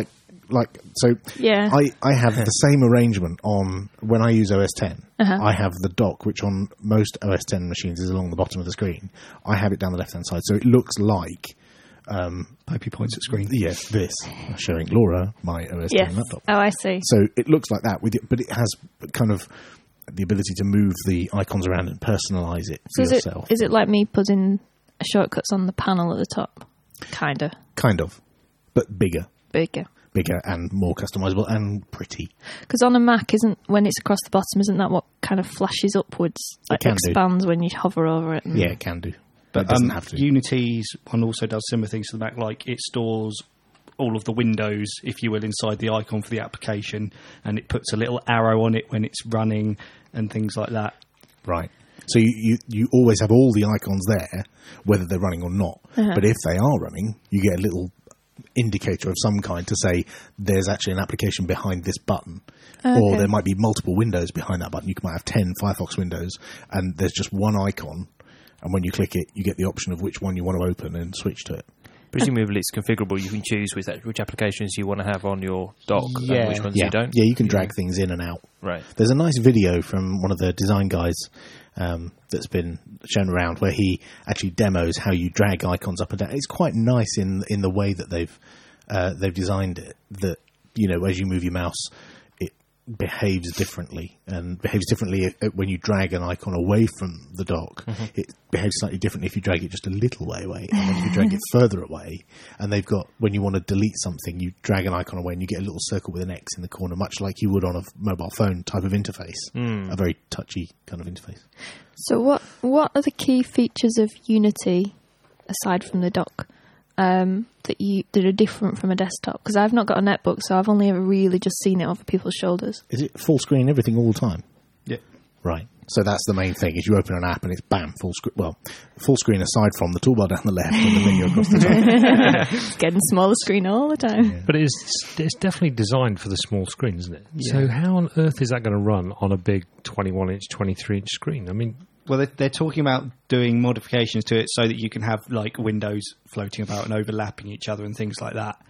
C: like so.
D: Yeah.
C: I, I have the same arrangement on when I use O S ten.
D: Uh-huh.
C: I have the dock, which on most O S ten machines is along the bottom of the screen. I have it down the left hand side, so it looks like. Um,
E: Happy points at screen.
C: Yes, this showing Laura my O S ten
D: Yes.
C: laptop.
D: Oh, I see.
C: So it looks like that, with it, but it has kind of the ability to move the icons around and personalise it
D: So
C: for
D: is
C: yourself.
D: it is it like me putting shortcuts on the panel at the top? Kinda
C: Kind of, but bigger,
D: bigger.
C: bigger and more customisable and pretty.
D: Because on a Mac, isn't when it's across the bottom, isn't that what kind of flashes upwards? Like
C: can do.
D: expands when you hover over it. And
C: Yeah, it can do, but
E: But
C: it doesn't
E: um,
C: have to.
E: Unity's one also does similar things to the Mac, like it stores all of the windows, if you will, inside the icon for the application, and it puts a little arrow on it when it's running and things like that.
C: Right. So you, you, you always have all the icons there, whether they're running or not.
D: Uh-huh.
C: But if they are running, you get a little indicator of some kind to say there's actually an application behind this button.
D: Okay.
C: Or there might be multiple windows behind that button. You might have ten Firefox windows, and there's just one icon. And when you click it, you get the option of which one you want to open and switch to it.
B: Presumably it's configurable. You can choose which, which applications you want to have on your dock
E: Yeah.
B: and which ones
C: Yeah,
B: you don't.
C: yeah, you can drag things in and out.
B: Right.
C: There's a nice video from one of the design guys um, that's been shown around where he actually demos how you drag icons up and down. It's quite nice in in the way that they've uh, they've designed it. That you know, as you move your mouse, it behaves differently and behaves differently when you drag an icon away from the dock.
B: Mm-hmm.
C: It behaves slightly differently if you drag it just a little way away, and if you drag it further away. And they've got, when you want to delete something, you drag an icon away and you get a little circle with an X in the corner, much like you would on a mobile phone type of interface.
B: Mm.
C: A very touchy kind of interface.
D: So what what are the key features of Unity aside from the dock um, that you that are different from a desktop? Because I've not got a netbook, so I've only ever really just seen it over people's shoulders.
C: Is it full screen everything all the time?
E: Yeah.
C: Right. So that's the main thing, is you open an app and it's bam, full screen. Well, full screen aside from the toolbar down the left and the menu across the top.
D: Getting smaller screen all the time.
A: But it's it's definitely designed for the small screen, isn't it? So how on earth is that going to run on a big twenty-one inch, twenty-three inch screen? I mean,
E: Well, they're, they're talking about doing modifications to it so that you can have like windows floating about and overlapping each other and things like that.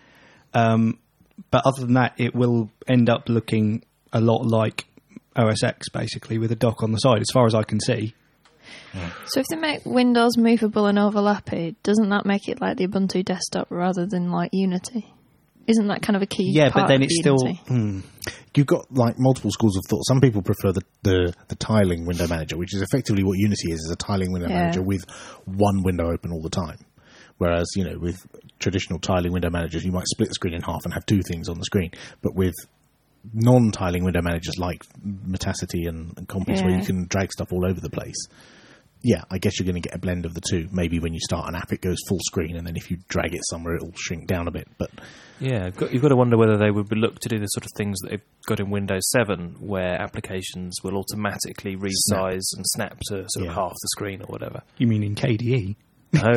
E: Um, but other than that, it will end up looking a lot like O S X, basically, with a dock on the side, as far as I can see.
D: So if they make Windows movable and overlappy, doesn't that make it like the Ubuntu desktop rather than like Unity? Isn't that kind of a key
E: Yeah,
D: part
E: but then
D: of
E: it's still...
D: Unity?
E: Hmm.
C: You've got like multiple schools of thought. Some people prefer the, the, the tiling window manager, which is effectively what Unity is, is a tiling window
D: Yeah.
C: manager with one window open all the time. Whereas, you know, with traditional tiling window managers, you might split the screen in half and have two things on the screen. But with non-tiling window managers like Metacity and, and Compass, where
D: Yeah.
C: you can drag stuff all over the place, yeah, I guess you're going to get a blend of the two. Maybe when you start an app, it goes full screen, and then if you drag it somewhere, it'll shrink down a bit. But
B: Yeah, you've got, you've got to wonder whether they would look to do the sort of things that they've got in Windows seven, where applications will automatically resize and snap to sort
C: Yeah.
B: of half the screen or whatever.
E: You mean in K D E?
B: Oh,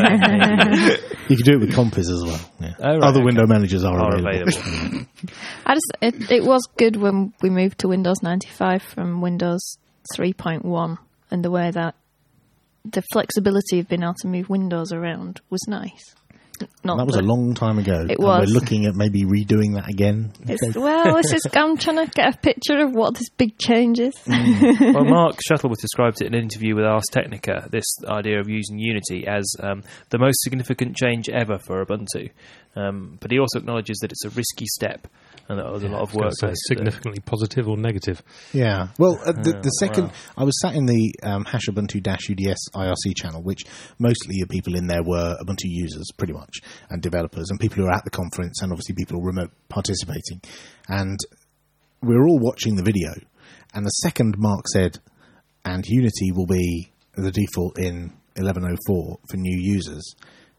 B: they-
C: you can do it with Compass as well. Yeah.
B: Oh, right,
C: Other
B: okay.
C: window managers are,
B: are
C: available.
B: available.
D: I just it, it was good when we moved to Windows ninety-five from Windows three point one, and the way that the flexibility of being able to move windows around was nice. Not
C: That was a
D: that-
C: long time ago.
D: It
C: and
D: was.
C: We're looking at maybe redoing that again.
D: It's, well, this is, I'm trying to get a picture of what this big change is.
B: Well, Mark Shuttleworth described it in an interview with Ars Technica, this idea of using Unity as um, the most significant change ever for Ubuntu. Um, but he also acknowledges that it's a risky step and that there's a lot of work.
A: so
B: to-
A: significantly positive or negative.
C: Yeah. Well, uh, the, the
B: Oh,
C: second,
B: wow.
C: I was sat in the um, Hash Ubuntu-U D S I R C channel, which mostly the people in there were Ubuntu users, pretty much, and developers, and people who are at the conference, and obviously people who are remote participating. And we were all watching the video, and the second Mark said, and Unity will be the default in eleven oh four for new users,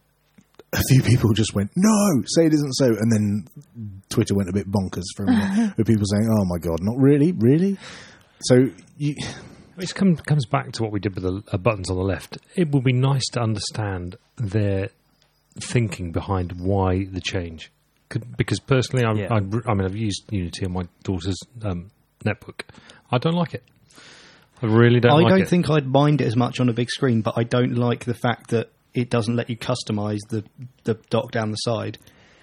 C: a few people just went, no, say it isn't so. And then Twitter went a bit bonkers from uh, with people saying, oh my God, not really, really? So you,
A: It come, comes back to what we did with the uh, buttons on the left. It would be nice to understand their thinking behind why the change. Could, because personally, I'm,
B: Yeah.
A: I, I mean, I've used Unity on my daughter's um, netbook. I don't like it. I really don't
E: I
A: like
E: don't
A: it.
E: think I'd mind it as much on a big screen, but I don't like the fact that it doesn't let you customise the, the dock down the side.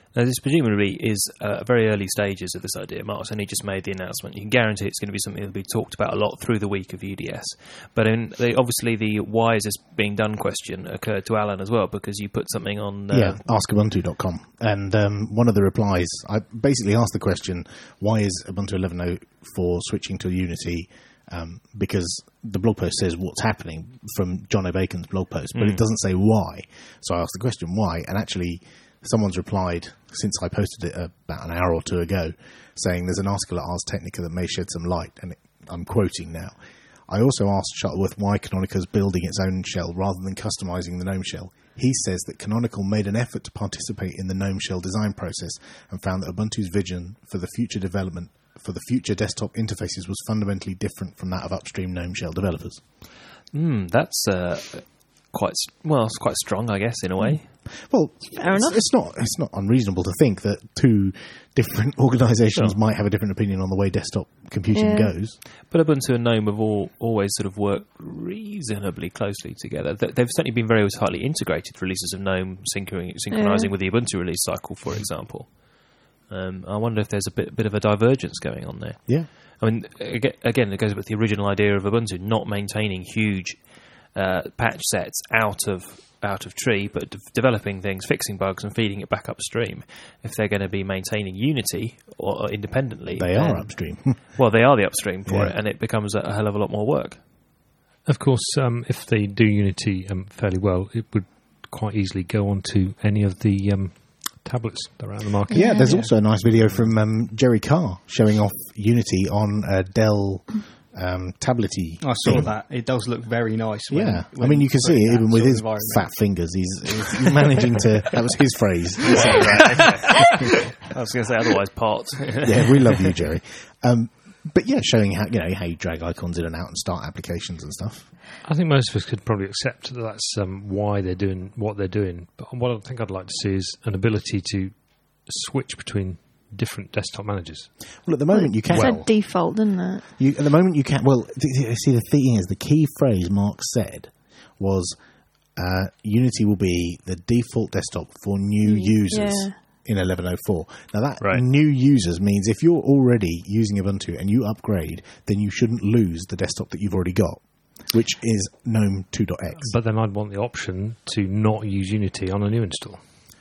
B: Now, this presumably is uh, very early stages of this idea. Mark's only just made the announcement. You can guarantee it's going to be something that will be talked about a lot through the week of U D S. But in the, obviously the why is this being done question occurred to Alan as well, because you put something on... Uh,
C: yeah, ask ubuntu dot com. And um, one of the replies, I basically asked the question, why is Ubuntu eleven oh four switching to Unity? Um, because the blog post says what's happening from John O'Bacon's blog post, but
B: Mm.
C: it doesn't say why. So I asked the question, why? And actually... someone's replied, since I posted it about an hour or two ago, saying there's an article at Ars Technica that may shed some light, and it, I'm quoting now. I also asked Shuttleworth why Canonical's building its own shell rather than customizing the GNOME shell. He says that Canonical made an effort to participate in the GNOME shell design process and found that Ubuntu's vision for the future development for the future desktop interfaces was fundamentally different from that of upstream GNOME shell developers.
B: Mm, that's uh, quite s- well, it's quite strong, I guess, in a way.
C: Well,
D: Fair
C: it's,
D: enough.
C: it's not it's not unreasonable to think that two different organisations
B: Sure.
C: might have a different opinion on the way desktop computing
D: Yeah.
C: goes.
B: But Ubuntu and GNOME have all, always sort of worked reasonably closely together. Th- They've certainly been very tightly integrated. Releases of GNOME synchron- synchronising
D: Yeah.
B: with the Ubuntu release cycle, for example. Um, I wonder if there's a bit, bit of a divergence going on there.
C: Yeah.
B: I mean, aga- again, it goes with the original idea of Ubuntu not maintaining huge uh, patch sets out of out of tree, but de- developing things, fixing bugs, and feeding it back upstream. If they're going to be maintaining Unity or, or independently,
C: They are
B: then-
C: upstream.
B: Well, they are the upstream for
C: Yeah.
B: it, and it becomes a, a hell of a lot more work.
A: Of course, um, if they do Unity um, fairly well, it would quite easily go onto any of the um, tablets that are out in the market.
C: Yeah, there's also a nice video from um, Jerry Carr showing off Unity on a Dell um, tablety.
E: I saw
C: thing.
E: that. It does look very nice. When,
C: Yeah, I
E: when
C: mean, you can
E: put
C: see
E: in
C: it
E: that
C: even with
E: sort of
C: his
E: environment.
C: fat fingers. He's, he's, he's managing to. That was his phrase.
B: I was going to say otherwise parts.
C: Yeah, we love you, Jerry. Um, but yeah, showing how you know how you drag icons in and out and start applications and stuff.
A: I think most of us could probably accept that that's um, why they're doing what they're doing. But what I think I'd like to see is an ability to switch between different desktop managers.
C: Well, at the moment you
D: It
C: can.
D: said default, didn't it?
C: You, at the moment you can. Well, th- th- see, the thing is, the key phrase Mark said was uh, Unity will be the default desktop for new users
D: Yeah.
C: in eleven oh four. Now, that
B: Right.
C: new users means if you're already using Ubuntu and you upgrade, then you shouldn't lose the desktop that you've already got, which is GNOME two dot x.
A: But then I'd want the option to not use Unity on a new install.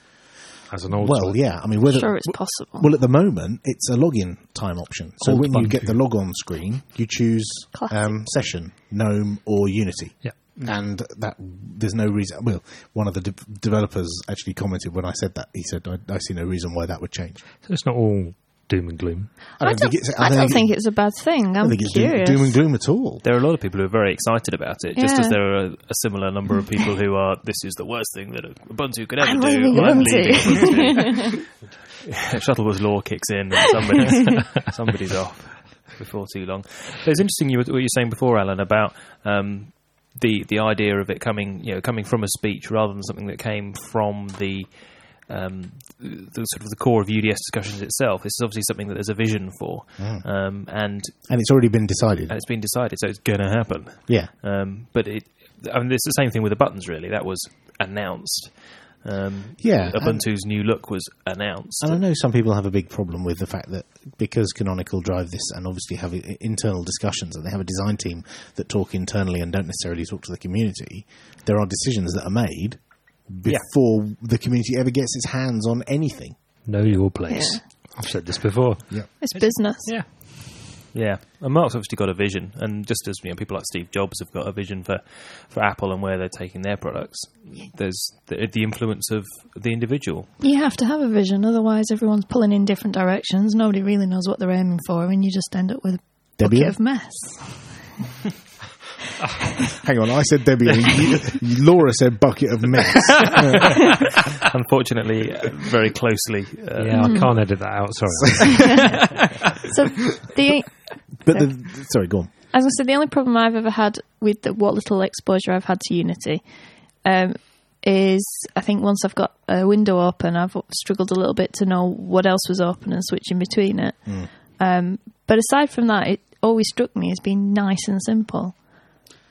A: As an old
C: Well,
A: tool.
C: yeah. I mean, whether
D: Sure, it's possible.
C: well, at the moment, it's a login time option. So
A: Called
C: when you
A: Ubuntu.
C: get the logon screen, you choose
D: Classic.
C: um, Session, GNOME, or Unity.
A: Yeah.
C: And that there's no reason. Well, one of the de- developers actually commented when I said that. He said, "I, I see no reason why that would change."
A: So it's not all doom and gloom.
D: I don't,
C: it's.
D: I don't think it's a bad thing.
C: I
D: I'm
C: don't think it's doom,
D: curious.
C: doom and gloom at all.
B: There are a lot of people who are very excited about it, just
D: Yeah.
B: as there are a, a similar number of people who are, this is the worst thing that Ubuntu could ever
D: I'm
B: do.
D: leaving
B: I'm
D: Ubuntu.
B: leaving Ubuntu. Shuttleworth's law kicks in and somebody's, somebody's off before too long. But it's interesting you, were- what you were saying before, Alan, about um, the the idea of it coming, you know, coming from a speech rather than something that came from the um, the sort of the core of U D S discussions itself. This is obviously something that there's a vision for, um, and
C: And it's already been decided.
B: and it's been decided, so it's going to happen.
C: Yeah.
B: Um, but it, I mean, it's the same thing with the buttons. Really, that was announced. Um,
C: Yeah,
B: Ubuntu's new look was announced.
C: And I know some people have a big problem with the fact that because Canonical drive this and obviously have i- internal discussions and they have a design team that talk internally and don't necessarily talk to the community, there are decisions that are made before the community ever gets its hands on anything.
A: Know your place.
D: Yeah.
A: I've said this before.
D: It's business.
A: Yeah.
B: Yeah, and Mark's obviously got a vision, and just as you know, people like Steve Jobs have got a vision for, for Apple and where they're taking their products. There's the, the influence of the individual.
D: You have to have a vision, otherwise everyone's pulling in different directions. Nobody really knows what they're aiming for, and you just end up with a
C: Debbie?
D: bucket of mess.
C: Hang on, I said Debbie. and you, Laura said bucket of mess.
B: Unfortunately, uh, very closely. Uh,
A: Yeah, I can't edit that out, sorry.
D: So the
C: But the, sorry, go on.
D: as I said, the only problem I've ever had with the, what little exposure I've had to Unity um, is I think once I've got a window open, I've struggled a little bit to know what else was open and switching between it.
C: Mm.
D: Um, but aside from that, it always struck me as being nice and simple.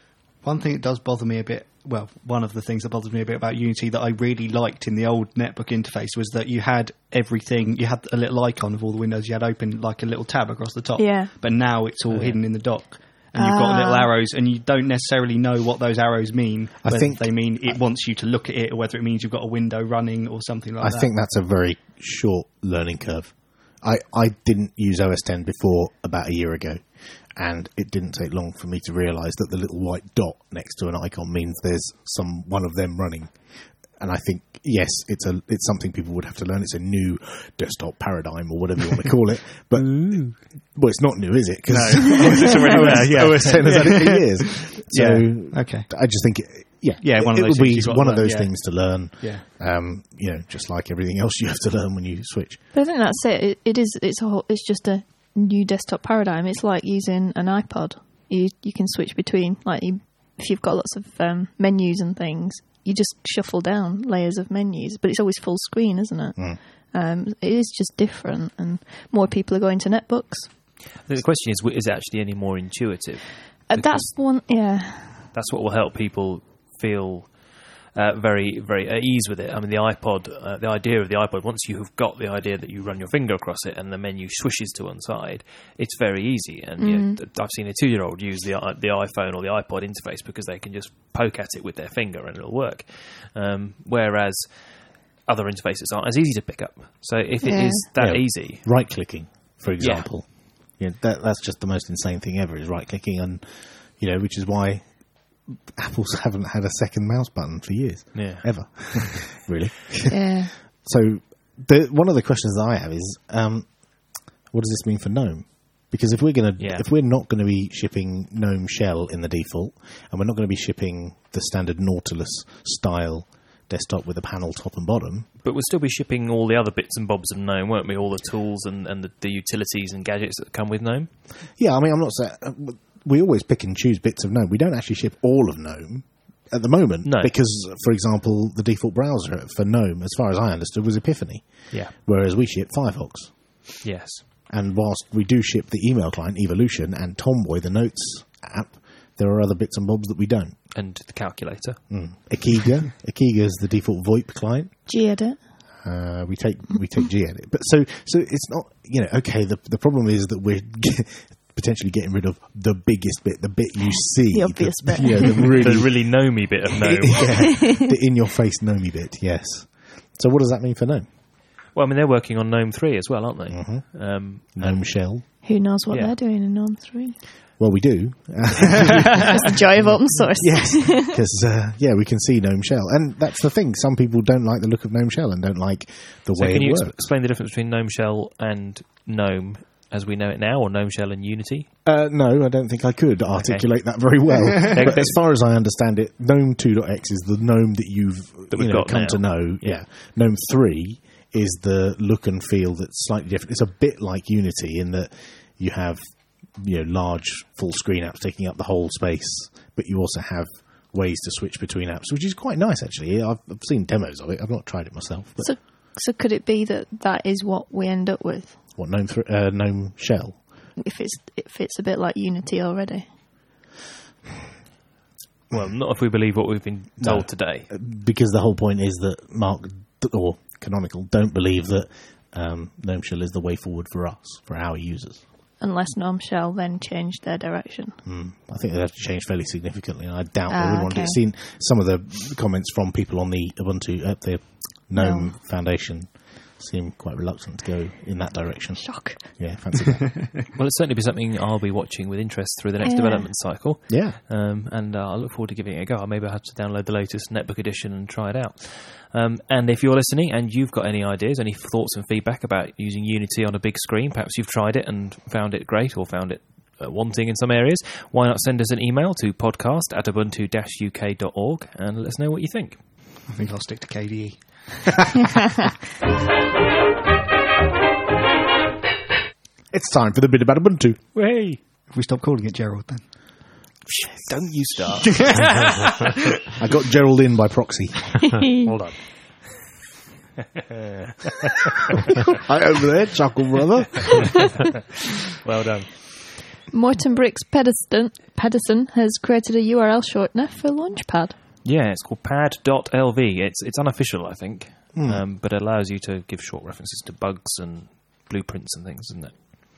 E: One thing that does bother me a bit, well, one of the things that bothers me a bit about Unity that I really liked in the old netbook interface was that you had everything, you had a little icon of all the windows you had open, like a little tab across the top.
D: Yeah.
E: But now it's all hidden in the dock. And you've got little arrows, and you don't necessarily know what those arrows mean.
C: I
E: whether
C: think
E: they mean it wants you to look at it, or whether it means you've got a window running or something like
C: I
E: that.
C: think that's a very short learning curve. I, I didn't use O S ten before about a year ago, and it didn't take long for me to realise that the little white dot next to an icon means there's some one of them running. And I think, yes, it's a it's something people would have to learn. It's a new desktop paradigm, or whatever you want to call it. But well, it's not new, is it? Because it's already there. Yeah, O S ten has had it for years. So
E: Yeah, okay.
C: I just think, it, yeah,
E: Yeah, one of
C: it
E: those
C: will
E: things
C: be
E: you've got to
C: one of
E: learn,
C: those
E: yeah.
C: things to learn.
E: Yeah.
C: Um, you know, just like everything else you have to learn when you switch.
D: But I think that's it. It, it is. It's a. Whole, it's just a new desktop paradigm. It's like using an iPod. You you can switch between, like, you, if you've got lots of um, menus and things, you just shuffle down layers of menus. But it's always full screen, isn't it?
C: Mm.
D: Um, it is just different, and more people are going to netbooks.
B: The question is, is it actually any more intuitive?
D: Uh, that's one. Yeah.
B: That's what will help people feel uh, very, very at ease with it. I mean, the iPod, uh, the idea of the iPod, once you've got the idea that you run your finger across it and the menu swishes to one side, it's very easy. And
D: Mm.
B: you know, I've seen a two-year-old use the i- the iPhone or the iPod interface because they can just poke at it with their finger and it'll work. Um, whereas other interfaces aren't as easy to pick up. So if it
D: Yeah.
B: is that
C: Yeah.
B: easy,
C: Right clicking, for example, yeah, that, that's just the most insane thing ever. Is right clicking, and you know, which is why Apple's haven't had a second mouse button for years,
B: yeah.
C: ever, really.
D: Yeah.
C: So, the, one of the questions that I have is, um, what does this mean for GNOME? Because if we're going to,
B: Yeah.
C: if we're not going to be shipping GNOME Shell in the default, and we're not going to be shipping the standard Nautilus style desktop with a panel top and bottom,
B: But we'll still be shipping all the other bits and bobs of GNOME, won't we? All the tools and, and the, the utilities and gadgets that come with GNOME.
C: yeah, I mean, I'm not saying uh, we always pick and choose bits of GNOME. We don't actually ship all of GNOME at the moment,
B: No.
C: because, for example, the default browser for GNOME, as far as I understood, was Epiphany,
B: Yeah.
C: whereas we ship Firefox.
B: Yes.
C: And whilst we do ship the email client, Evolution, and Tomboy, the Notes app, there are other bits and bobs that we don't.
B: And the calculator.
C: Mm. Akiga, Akiga is the default VoIP client.
D: Gedit.
C: Uh, we take we take gedit, but so so it's not, you know, okay. The the problem is that we're get, potentially getting rid of the biggest bit, the bit you see,
D: The obvious bit.
C: yeah, the really
B: The really gnomey bit of GNOME.
C: yeah, the in your face gnomey bit. Yes. So what does that mean for GNOME?
B: Well, I mean, they're working on GNOME three as well, aren't they?
C: Mm-hmm.
B: Um,
C: GNOME Shell.
D: Who knows what
B: Yeah.
D: they're doing in GNOME three?
C: Well, we do.
D: That's the joy of open source.
C: Yes, because uh, yeah, we can see GNOME Shell, and that's the thing. Some people don't like the look of GNOME Shell and don't like the
B: so
C: way
B: can
C: it
B: you ex-
C: works.
B: explain the difference between GNOME Shell and GNOME as we know it now, or GNOME Shell and Unity?
C: Uh, no, I don't think I could articulate that very well. But as far as I understand it, GNOME two dot x is the GNOME that you've
B: That
C: you
B: we've
C: know,
B: got
C: come
B: now.
C: to know.
B: Yeah.
C: Yeah, GNOME three is the look and feel that's slightly different. It's a bit like Unity in that you have, you know, large full screen apps taking up the whole space, but you also have ways to switch between apps, which is quite nice actually. I've, I've seen demos of it. I've not tried it myself. But
D: So, so could it be that that is what we end up with
C: what GNOME th- uh, GNOME Shell?
D: if it's if it's a bit like Unity already?
B: Well, not if we believe what we've been
C: No.
B: told today.
C: Because the whole point is that Mark d- or Canonical don't believe that um, GNOME Shell is the way forward for us, for our users.
D: Unless GNOME Shell then changed their direction.
C: Mm. I think they'd have to change fairly significantly, and I doubt
D: Ah,
C: they would want to.
D: okay.
C: I've seen some of the comments from people on the Ubuntu, uh, the GNOME
D: No.
C: Foundation seem quite reluctant to go in that direction.
D: Shock.
C: Yeah, fancy that.
B: Well, it's certainly be something I'll be watching with interest through the next
D: Yeah.
B: development cycle.
C: Yeah.
B: Um, and uh, I look forward to giving it a go. I maybe have to download the latest netbook edition and try it out. Um, and if you're listening and you've got any ideas, any thoughts and feedback about using Unity on a big screen, perhaps you've tried it and found it great or found it uh, wanting in some areas, why not send us an email to podcast at ubuntu dash u k dot org and let us know what you think.
E: I think I'll stick to K D E.
C: It's time for the bit about Ubuntu.
B: Hey!
E: If we stop calling it Gerald, then.
B: Don't you start.
C: I got Gerald in by proxy.
B: Hold on.
C: Hi over there, Chuckle Brother.
B: Well done.
D: Morton Bricks Pedersen, Pedersen has created a U R L shortener for Launchpad.
B: Yeah, it's called pad dot L V. It's it's unofficial, I think, mm. um, but it allows you to give short references to bugs and blueprints and things, isn't it?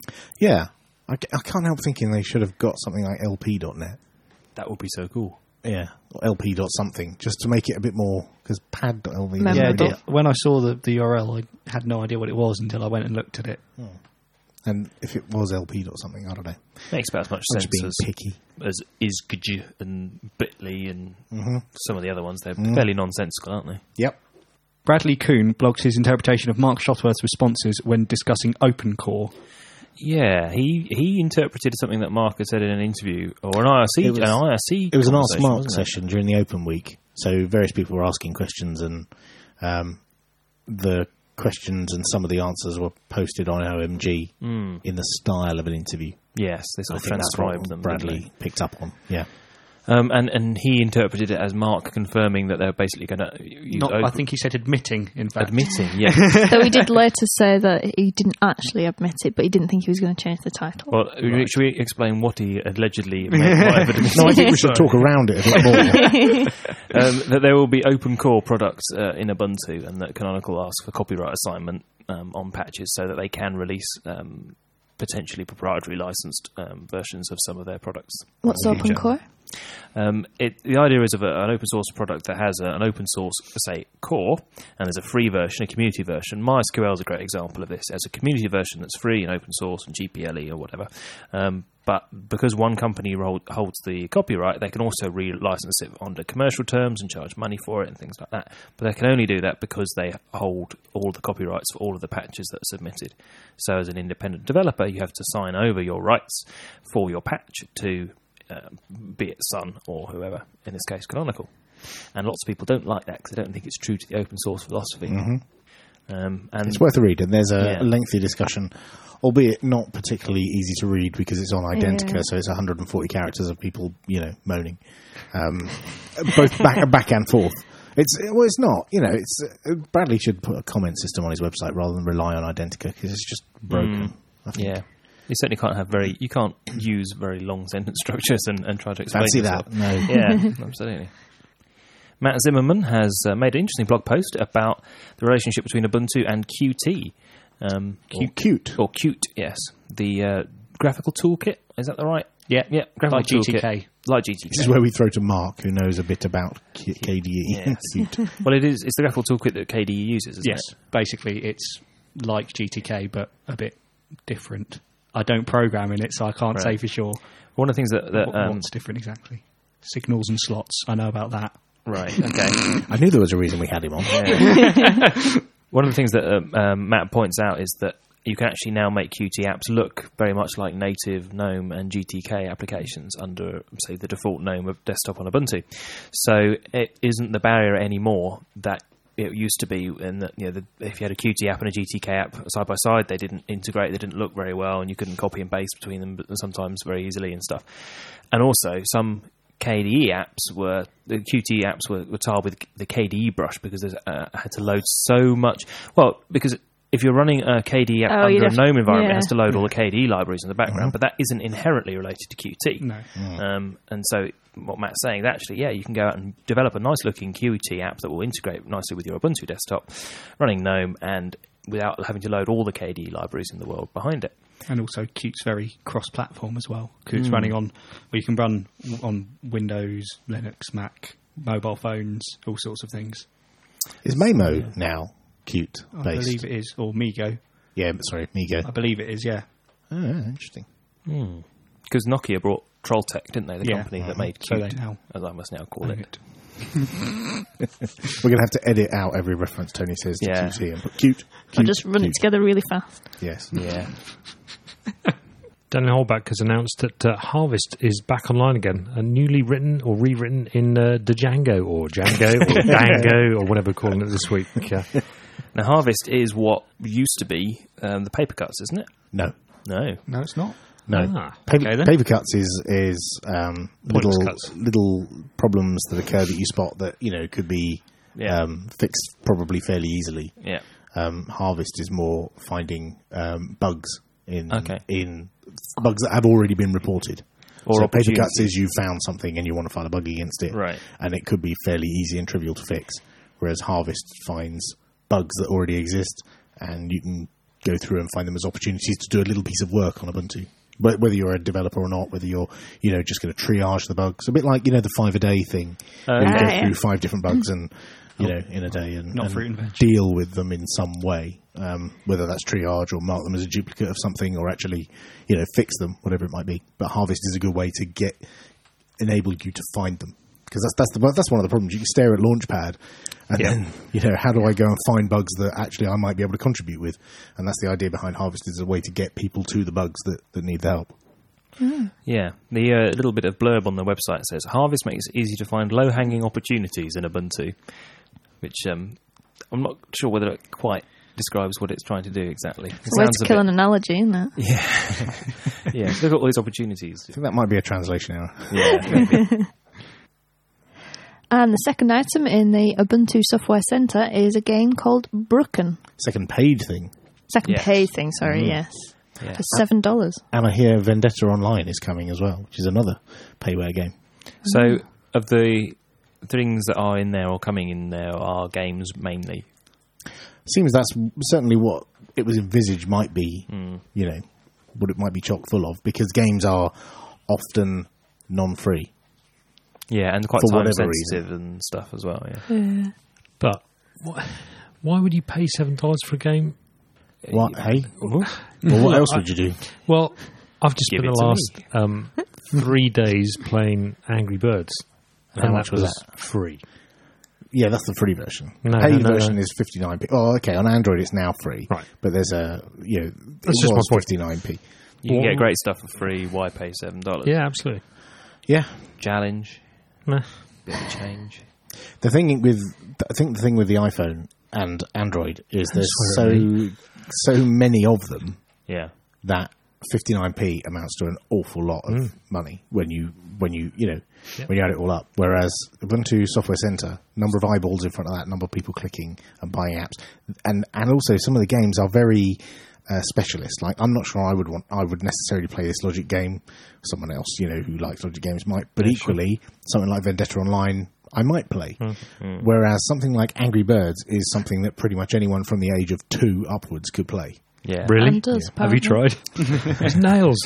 C: Yeah. I, I can't help thinking they should have got something like L P dot net.
B: That would be so cool.
C: Yeah, or L P dot something, just to make it a bit more, because pad dot L V...
E: Yeah, yeah, when I saw the, the U R L, I had no idea what it was until I went and looked at it.
C: Oh. And if it was L P dot something, I don't know.
B: Makes about as much
C: I'm
B: sense
C: being
B: as,
C: picky.
B: as isgj and bitly and
C: mm-hmm.
B: some of the other ones. They're
C: mm.
B: fairly nonsensical, aren't they?
C: Yep.
E: Bradley Kuhn blogs his interpretation of Mark Shuttleworth's responses when discussing OpenCore.
B: Yeah, he he interpreted something that Mark had said in an interview or an I R C.
C: It was
B: an I R C.
C: It was an Ask Mark session during the Open Week. So various people were asking questions, and um, the questions and some of the answers were posted on O M G
B: mm.
C: in the style of an interview.
B: Yes, they sort of transcribed them.
C: Bradley picked up on. Yeah.
B: Um, and, and he interpreted it as Mark confirming that they're basically going to use
E: Not,
B: open...
E: I think he said admitting, in fact.
B: Admitting, yeah.
D: Though he did later say that he didn't actually admit it, but he didn't think he was going to change the title.
B: Well, right. Should we explain what he allegedly meant? Whatever
C: no, I think we should talk around it a bit more.
B: um, that there will be open core products uh, in Ubuntu, and that Canonical asks for copyright assignment um, on patches so that they can release um, potentially proprietary licensed um, versions of some of their products.
D: What's Open Core?
B: Um, it, the idea is of a, an open source product that has a, an open source, say, core, and there's a free version, a community version. MySQL is a great example of this. It has a community version that's free and open source and G P L E or whatever. Um, but because one company hold, holds the copyright, they can also re-license it under commercial terms and charge money for it and things like that. But they can only do that because they hold all the copyrights for all of the patches that are submitted. So as an independent developer, you have to sign over your rights for your patch to Uh, be it Sun or whoever, in this case Canonical. And lots of people don't like that because they don't think it's true to the open source philosophy.
C: Mm-hmm.
B: Um, and
C: it's worth a read, and there's a
B: yeah.
C: lengthy discussion, albeit not particularly easy to read because it's on Identica, yeah. so it's one hundred forty characters of people, you know, moaning, um, both back, back and forth. It's well, it's not. You know, it's uh, Bradley should put a comment system on his website rather than rely on Identica because it's just broken.
B: Mm, I think. Yeah. You certainly can't have very. You can't use very long sentence structures and, and try to explain.
C: Fancy
B: yourself.
C: that? No.
B: Yeah, absolutely. Matt Zimmerman has uh, made an interesting blog post about the relationship between Ubuntu and Qt. Um,
C: Q- Qt
B: or Qt, yes, the uh, graphical toolkit. Is that the right?
E: Yeah,
B: yeah. Graphical
E: like G T K,
B: toolkit. Like G T K.
C: This is where we throw to Mark, who knows a bit about K D E.
B: Yes. Well, it is. It's the graphical toolkit that K D E uses. Isn't
E: yes,
B: it?
E: Basically, it's like G T K but a bit different. I don't program in it, so I can't
B: right.
E: say for sure.
B: One of the things that... that um,
E: What's different exactly? Signals and slots. I know about that.
B: Right, okay.
C: I knew there was a reason we had him on.
B: Yeah. One of the things that um, um, Matt points out is that you can actually now make Qt apps look very much like native GNOME and G T K applications under, say, the default GNOME of desktop on Ubuntu. So it isn't the barrier anymore that it used to be, in that, you know, the, if you had a Qt app and a G T K app side by side, they didn't integrate, they didn't look very well, and you couldn't copy and paste between them sometimes very easily and stuff. And also, some K D E apps were, the Qt apps were, were tiled with the K D E brush because they uh, had to load so much. Well, because if you're running a K D E app
D: oh,
B: under a GNOME environment,
D: yeah.
B: it has to load all the K D E libraries in the background,
C: Mm-hmm.
B: but that isn't inherently related to Qt.
E: No.
C: Mm.
B: Um, and so what Matt's saying is actually, yeah, you can go out and develop a nice-looking Qt app that will integrate nicely with your Ubuntu desktop, running GNOME, and without having to load all the K D E libraries in the world behind it.
E: And also, Qt's very cross-platform as well, because it's
B: Mm.
E: running on, well, you can run on Windows, Linux, Mac, mobile phones, all sorts of things.
C: Is Mamo now Qt
E: I
C: based?
E: believe it is, or Migo.
C: Yeah, but sorry, Migo.
E: I believe it is, yeah.
C: Oh, interesting.
B: Because mm. Nokia brought Trolltech, didn't they? The
E: Yeah.
B: company that made
E: So
B: Qt,
E: they now
B: as I must now call
E: own
B: it.
E: it.
C: We're going to have to edit out every reference Tony says to
B: Yeah.
C: Qt and put cute.
D: I'll just run it together really fast.
C: Yes.
B: Yeah.
A: Daniel Holback has announced that uh, Harvest is back online again, and newly written or rewritten in uh, Django or Django or Dango or whatever we're calling it this week. Yeah.
B: Now, Harvest is what used to be um, the paper cuts, isn't it?
C: No.
B: No.
E: No, it's not.
C: No.
A: Ah,
C: paper,
B: okay then.
C: paper cuts is is um, little
A: Pointless cuts.
C: little problems that occur that you spot that you know could be
B: Yeah.
C: um, fixed probably fairly easily.
B: Yeah.
C: Um, Harvest is more finding um, bugs in
B: Okay.
C: in bugs that have already been reported.
B: Or
C: so Paper
B: opportunities.
C: Guts is you found something and you want to file a bug against it,
B: Right.
C: and it could be fairly easy and trivial to fix. Whereas Harvest finds bugs that already exist, and you can go through and find them as opportunities to do a little piece of work on Ubuntu. But whether you're a developer or not, whether you're you know just going to triage the bugs, a bit like you know the five a day thing, where you
D: Ah,
C: go
D: yeah.
C: through five different bugs and you know in a day and,
E: Not
C: and
E: fruit and veg.
C: deal with them in some way, um, whether that's triage or mark them as a duplicate of something or actually you know fix them, whatever it might be. But Harvest is a good way to get enable you to find them, because that's that's the that's one of the problems. You can stare at Launchpad and
B: Yeah.
C: then you know how do I go and find bugs that actually I might be able to contribute with, and that's the idea behind Harvest, is a way to get people to the bugs that, that need the help.
B: Yeah, the uh, little bit of blurb on the website says Harvest makes it easy to find low-hanging opportunities in Ubuntu, which um, I'm not sure whether it quite describes what it's trying to do exactly. It
D: It's a way
B: sounds
D: to
B: a
D: kill
B: bit-
D: an analogy, isn't it?
B: Yeah, yeah. Look at all these opportunities.
C: I think that might be a translation error.
B: Yeah, maybe.
D: And the second item in the Ubuntu Software Centre is a game called Brooken.
C: Second paid thing,
D: Second
B: Yes.
D: paid thing, sorry, yes.
B: Yeah.
D: For seven dollars.
C: and I hear Vendetta Online is coming as well, which is another payware game.
B: So, of the things that are in there or coming in there are games mainly.
C: Seems that's certainly what it was envisaged might be, you know, what it might be chock full of, because games are often non-free.
B: Yeah, and quite
C: For
B: time
C: whatever
B: sensitive and stuff as well. Yeah.
A: But wh- why would you pay seven dollars for a game?
C: What? Hey? Well, what else would you do?
A: Well, I've just
B: Give
A: spent
B: it
A: the
B: to
A: last um, three days playing Angry Birds.
C: How
A: and
C: much
A: that
C: was that?
A: Free.
C: Yeah, that's the free version.
A: No,
C: paid
A: no, no,
C: version
A: no.
C: is fifty-nine p. Oh, okay. On Android, it's now free.
A: Right.
C: But there's a, you know,
A: That's
C: it
A: just my
C: was
A: point.
C: fifty-nine p.
B: You can
A: Well-
B: get great stuff for free. Why pay seven dollars?
A: Yeah, absolutely.
C: Yeah.
B: Challenge,
A: Nah.
B: bit of change.
C: The thing with, I think the thing with the iPhone and Android is there's
A: swear
C: so, so many of them
B: Yeah.
C: that fifty-nine p amounts to an awful lot of money when you when you you know
A: Yep.
C: when you add it all up. Whereas Ubuntu Software Center, number of eyeballs in front of that, number of people clicking and buying apps, and and also some of the games are very uh, specialist. Like I'm not sure I would want I would necessarily play this Logic game. Someone else you know who likes Logic games might, but equally something like Vendetta Online I might play. Whereas something like Angry Birds is something that pretty much anyone from the age of two upwards could play.
B: Yeah.
A: Really?
D: And does,
A: Have you
D: apparently.
A: tried? It's nails.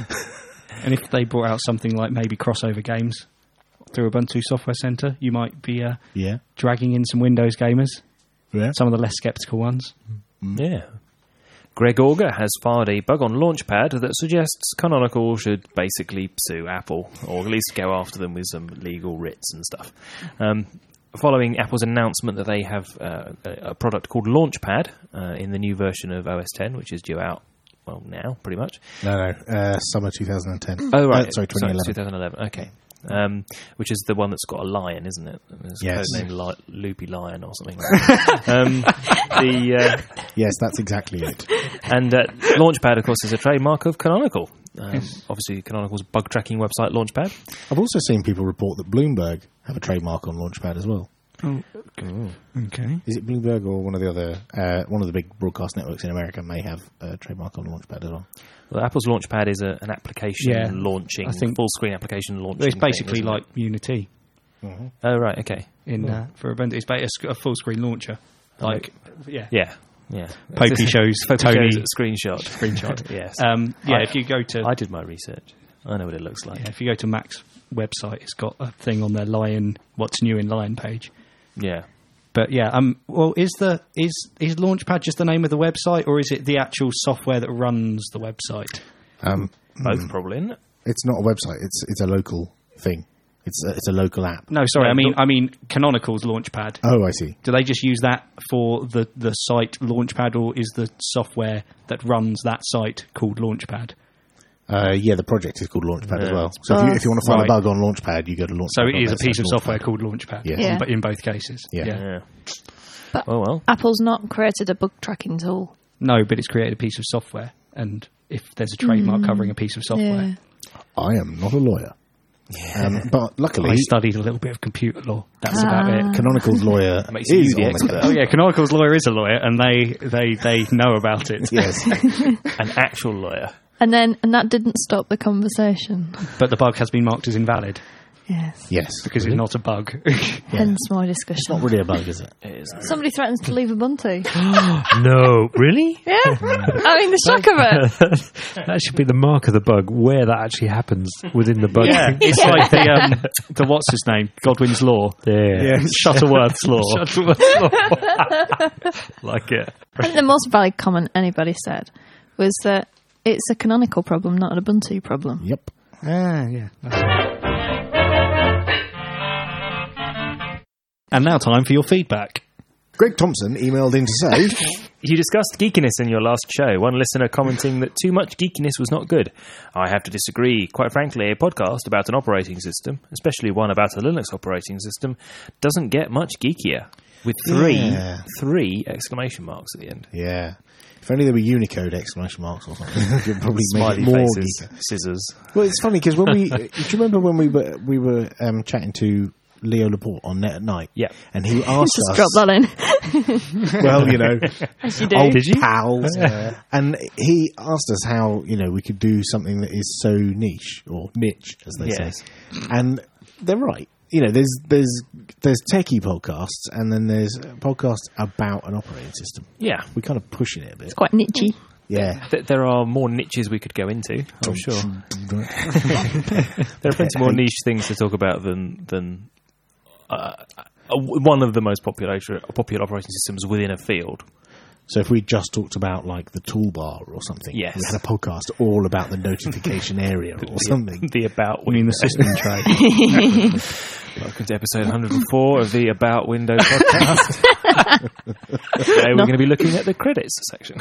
E: And if they brought out something like maybe crossover games through Ubuntu Software Center, you might be uh,
C: Yeah.
E: dragging in some Windows gamers,
C: Yeah.
E: some of the less skeptical ones.
B: Yeah. Greg Auger has filed a bug on Launchpad that suggests Canonical should basically sue Apple, or at least go after them with some legal writs and stuff. Um, following Apple's announcement that they have uh, a a product called Launchpad uh, in the new version of O S ten, which is due out, well, now, pretty much.
C: No, no. Uh, summer twenty ten.
B: Oh, right.
C: Uh, sorry, twenty eleven.
B: twenty eleven, okay. Um, which is the one that's got a lion, isn't it? It's
C: Yes.
B: codenamed Li- Loopy Lion or something like that. um, the... Uh,
C: Yes, that's exactly it.
B: And uh, Launchpad, of course, is a trademark of Canonical. Um, obviously, Canonical's bug tracking website, Launchpad.
C: I've also seen people report that Bloomberg have a trademark on Launchpad as well.
E: Okay.
C: Is it Bloomberg or one of the other, uh, one of the big broadcast networks in America may have a trademark on Launchpad as well?
B: Well, Apple's Launchpad is a, an application
E: Yeah.
B: launching,
E: I think-
B: full screen application launching.
E: It's basically
B: thing, isn't
E: like
B: it?
E: Unity
B: Oh, right, okay.
E: in uh, for Ubuntu. It's ba- a, sc- a full screen launcher. Like, yeah.
B: Yeah, yeah.
E: Popey shows
B: Popey
E: Tony
B: shows a screenshot.
E: screenshot.
B: Yes.
E: Um, yeah,
B: I-
E: if you go to
B: I did my research. I know what it looks like.
E: yeah, if you go to Mac's website, it's got a thing on their Lion what's new in Lion page.
B: Yeah.
E: But yeah, um, well, is the is is Launchpad just the name of the website, or is it the actual software that runs the website?
C: Um,
B: Both, probably, isn't it?
C: it's not a website. It's it's a local thing. It's a, it's a local app.
E: No, sorry,
B: Yeah,
E: I mean
B: but-
E: I mean Canonical's Launchpad.
C: Oh, I see.
E: Do they just use that for the, the site Launchpad, or is the software that runs that site called Launchpad?
C: Uh, yeah, the project is called Launchpad as
B: Yeah.
C: well. So if you, if you want to find
E: Right.
C: a bug on Launchpad, you go to Launchpad.
E: So it is a piece of software called Launchpad.
C: Yes.
D: Yeah.
E: But in both cases.
C: Yeah.
B: Yeah.
D: But-
B: oh, well.
D: Apple's not created a bug tracking tool.
E: No, but it's created a piece of software, and if there's a trademark covering a piece of software,
D: Yeah.
C: I am not a lawyer. Um, but luckily,
E: I studied a little bit of computer law. That's about it.
C: Canonical's lawyer
B: Makes you
C: is
B: the
C: on
B: expert.
C: the
E: Oh yeah, Canonical's lawyer is a lawyer, and they they they know about it.
C: Yes.
B: An actual lawyer.
D: And then, and that didn't stop the conversation.
E: But the bug has been marked as invalid
D: Yes.
C: Yes.
E: because it's not a bug.
D: Hence my discussion.
C: It's not really a bug, is it?
B: It is.
D: Somebody threatens to leave Ubuntu.
A: No, really?
D: Yeah. I mean, the shock of it.
A: That should be the mark of the bug, where that actually happens within the bug.
E: Yeah, it's like the um, the what's his name, Godwin's law,
A: Yeah.
E: Shuttleworth's law.
A: Shuttleworth's law. Like it.
D: I think the most valid comment anybody said was that it's a canonical problem, not an Ubuntu problem.
C: Yep.
E: Ah, yeah. That's right. And now time for your feedback.
C: Greg Thompson emailed in to say,
B: You discussed geekiness in your last show, one listener commenting that too much geekiness was not good. I have to disagree. Quite frankly, a podcast about an operating system, especially one about a Linux operating system, doesn't get much geekier. With three,
C: Yeah.
B: three exclamation marks at the end.
C: yeah, if only there were Unicode exclamation marks or something, it would probably make
B: Smiley
C: it more
B: faces,
C: geeky.
B: scissors.
C: Well, it's funny because when we, do you remember when we were we were um, chatting to Leo Laporte on Net at Night?
B: Yeah.
C: And he asked
D: Just
C: us,
D: drop that in.
C: well, you know,
D: As you do.
C: old
A: Did you?
C: pals, and he asked us how, you know, we could do something that is so niche or niche, as they
B: Yes.
C: say. And they're right. You know, there's there's there's techie podcasts, and then there's podcasts about an operating system.
B: Yeah.
C: We kind of pushing it a bit.
D: It's quite niche-y.
C: Yeah.
B: Th- there are more niches we could go into, I'm sure. There are plenty more niche things to talk about than than uh, uh, one of the most popular popular operating systems within a field.
C: So if we just talked about like the toolbar or something,
B: Yes.
C: we had a podcast all about the notification area or something.
B: The About
E: I mean, the
B: Windows.
E: system tray.
B: Welcome to episode one hundred four of the About Windows podcast. Today we're going to be looking at the credits section.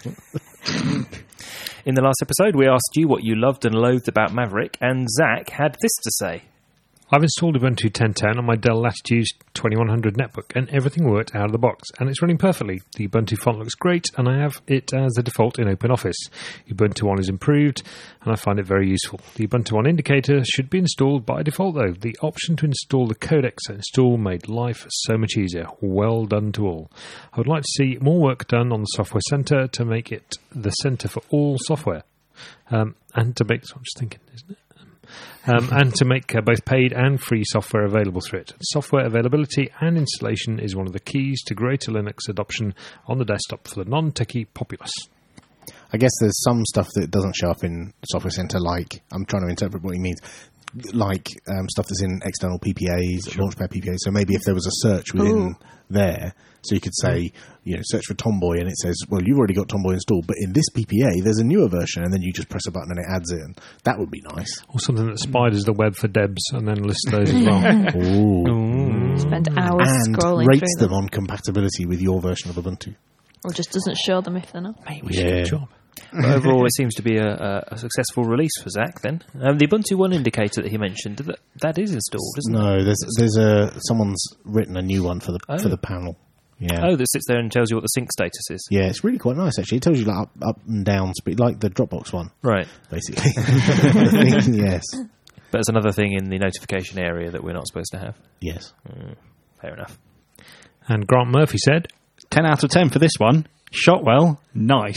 B: In the last episode, we asked you what you loved and loathed about Maverick, and Zach had this to say.
A: I've installed Ubuntu ten ten on my Dell Latitude twenty-one hundred netbook, and everything worked out of the box, and it's running perfectly. The Ubuntu font looks great, and I have it as the default in OpenOffice. Ubuntu One is improved, and I find it very useful. The Ubuntu One indicator should be installed by default, though. The option to install the codecs at install made life so much easier. Well done to all. I would like to see more work done on the Software Center to make it the center for all software. Um, and to make, so I'm just thinking, isn't it? Um, and to make uh, both paid and free software available through it. Software availability and installation is one of the keys to greater Linux adoption on the desktop for the non-techie populace.
C: I guess there's some stuff that doesn't show up in Software Center, like, I'm trying to interpret what he means, like um, stuff that's in external P P As, sure. Launchpad P P As. So maybe if there was a search within Ooh. there, so you could say, you know, search for Tomboy, and it says, well, you've already got Tomboy installed, but in this P P A, there's a newer version, and then you just press a button and it adds it, and that would be nice.
A: Or something that spiders the web for Debs and then lists those as well.
C: Ooh.
B: Ooh.
D: Spend hours
C: and
D: scrolling
C: rates
D: through
C: them on compatibility with your version of Ubuntu.
D: Or just doesn't show them if they're not.
B: Maybe we
C: Yeah.
B: should get a job. But overall, it seems to be a, a, a successful release for Zach, then. Um, the Ubuntu One indicator that he mentioned, that, that is installed, isn't it?
C: No, there's there's a someone's written a new one for the
B: Oh.
C: for the panel. Yeah.
B: Oh, that sits there and tells you what the sync status is.
C: Yeah, it's really quite nice actually. It tells you like up, up and down speed, like the Dropbox one,
B: Right.
C: basically. I think, yes,
B: But it's another thing in the notification area that we're not supposed to have.
C: yes.
B: Mm, fair enough.
A: And Grant Murphy said,
E: ten out of ten for this one. Shotwell, nice.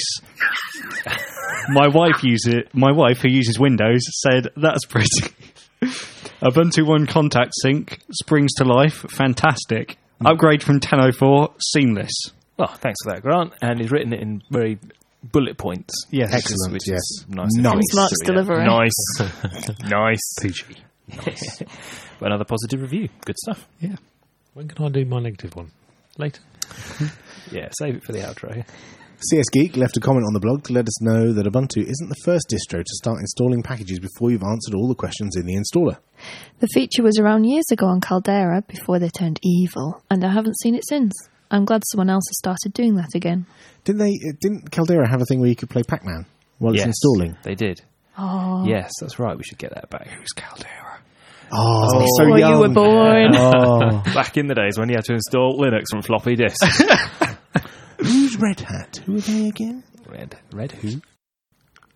E: My wife uses it. My wife, who uses Windows, said that's pretty. Ubuntu One contact sync springs to life. Fantastic. Upgrade from ten oh four, seamless.
B: Well, thanks for that, Grant. And he's written it in very bullet points.
E: Yes,
C: Excellent,
B: Which
C: yes.
B: is nice.
C: Nice.
D: Smart delivery.
B: Nice. Nice.
A: Peachy.
B: But another positive review. Good stuff.
E: Yeah.
A: When can I do my negative one? Later.
B: Yeah, save it for the outro.
C: C S Geek left a comment on the blog to let us know that Ubuntu isn't the first distro to start installing packages before you've answered all the questions in the installer.
D: The feature was around years ago on Caldera before they turned evil, and I haven't seen it since. I'm glad someone else has started doing that again.
C: Didn't they? Didn't Caldera have a thing where you could play Pac-Man while
B: Yes,
C: it's installing?
B: they did.
D: Oh,
B: Yes, that's right. We should get that back. Who's Caldera?
C: Oh,
D: before
C: so young.
D: you were born.
C: Oh.
B: Back in the days when you had to install Linux from floppy disks.
C: Who's Red Hat? Who are they again?
B: Red. Red who?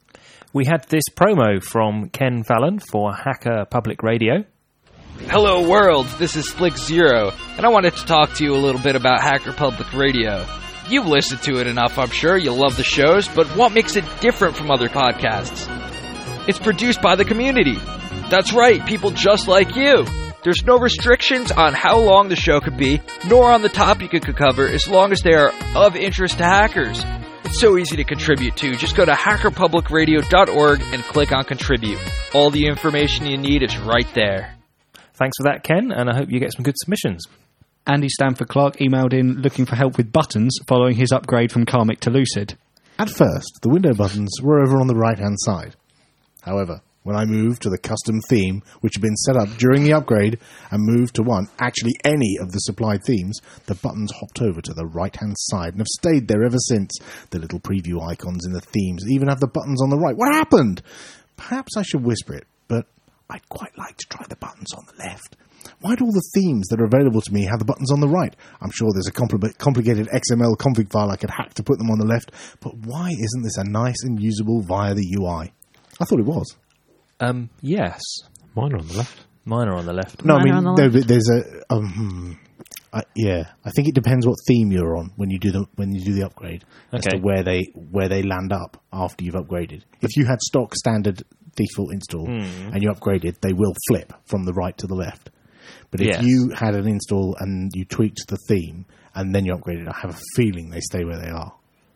B: We had this promo from Ken Fallon for Hacker Public Radio.
H: Hello world, this is Slick Zero, and I wanted to talk to you a little bit about Hacker Public Radio. You've listened to it enough, I'm sure, you'll love the shows, but what makes it different from other podcasts? It's produced by the community. That's right, people just like you. There's no restrictions on how long the show could be, nor on the topic it could cover, as long as they are of interest to hackers. It's so easy to contribute to. Just go to hacker public radio dot org and click on Contribute. All the information you need is right there.
B: Thanks for that, Ken, and I hope you get some good submissions.
E: Andy Stanford Clark emailed in looking for help with buttons following his upgrade from Karmic to Lucid.
C: At first, the window buttons were over on the right-hand side. However, when I moved to the custom theme, which had been set up during the upgrade, and moved to one, actually any of the supplied themes, the buttons hopped over to the right-hand side and have stayed there ever since. The little preview icons in the themes even have the buttons on the right. What happened? Perhaps I should whisper it, but I'd quite like to try the buttons on the left. Why do all the themes that are available to me have the buttons on the right? I'm sure there's a compli- complicated X M L config file I could hack to put them on the left, but why isn't this a nice and usable via the U I? I thought it was.
B: Um, yes.
A: Mine are on the left.
B: Mine are on the left.
C: No, I
D: Mine
C: mean,
D: are on the
C: no,
D: left.
C: but there's a um, uh, yeah. I think it depends what theme you're on when you do the when you do the upgrade as
B: Okay.
C: to where they where they land up after you've upgraded. If you had stock standard default install
B: Hmm.
C: and you upgraded, they will flip from the right to the left. But if
B: Yes.
C: you had an install and you tweaked the theme and then you upgraded, I have a feeling they stay where they are.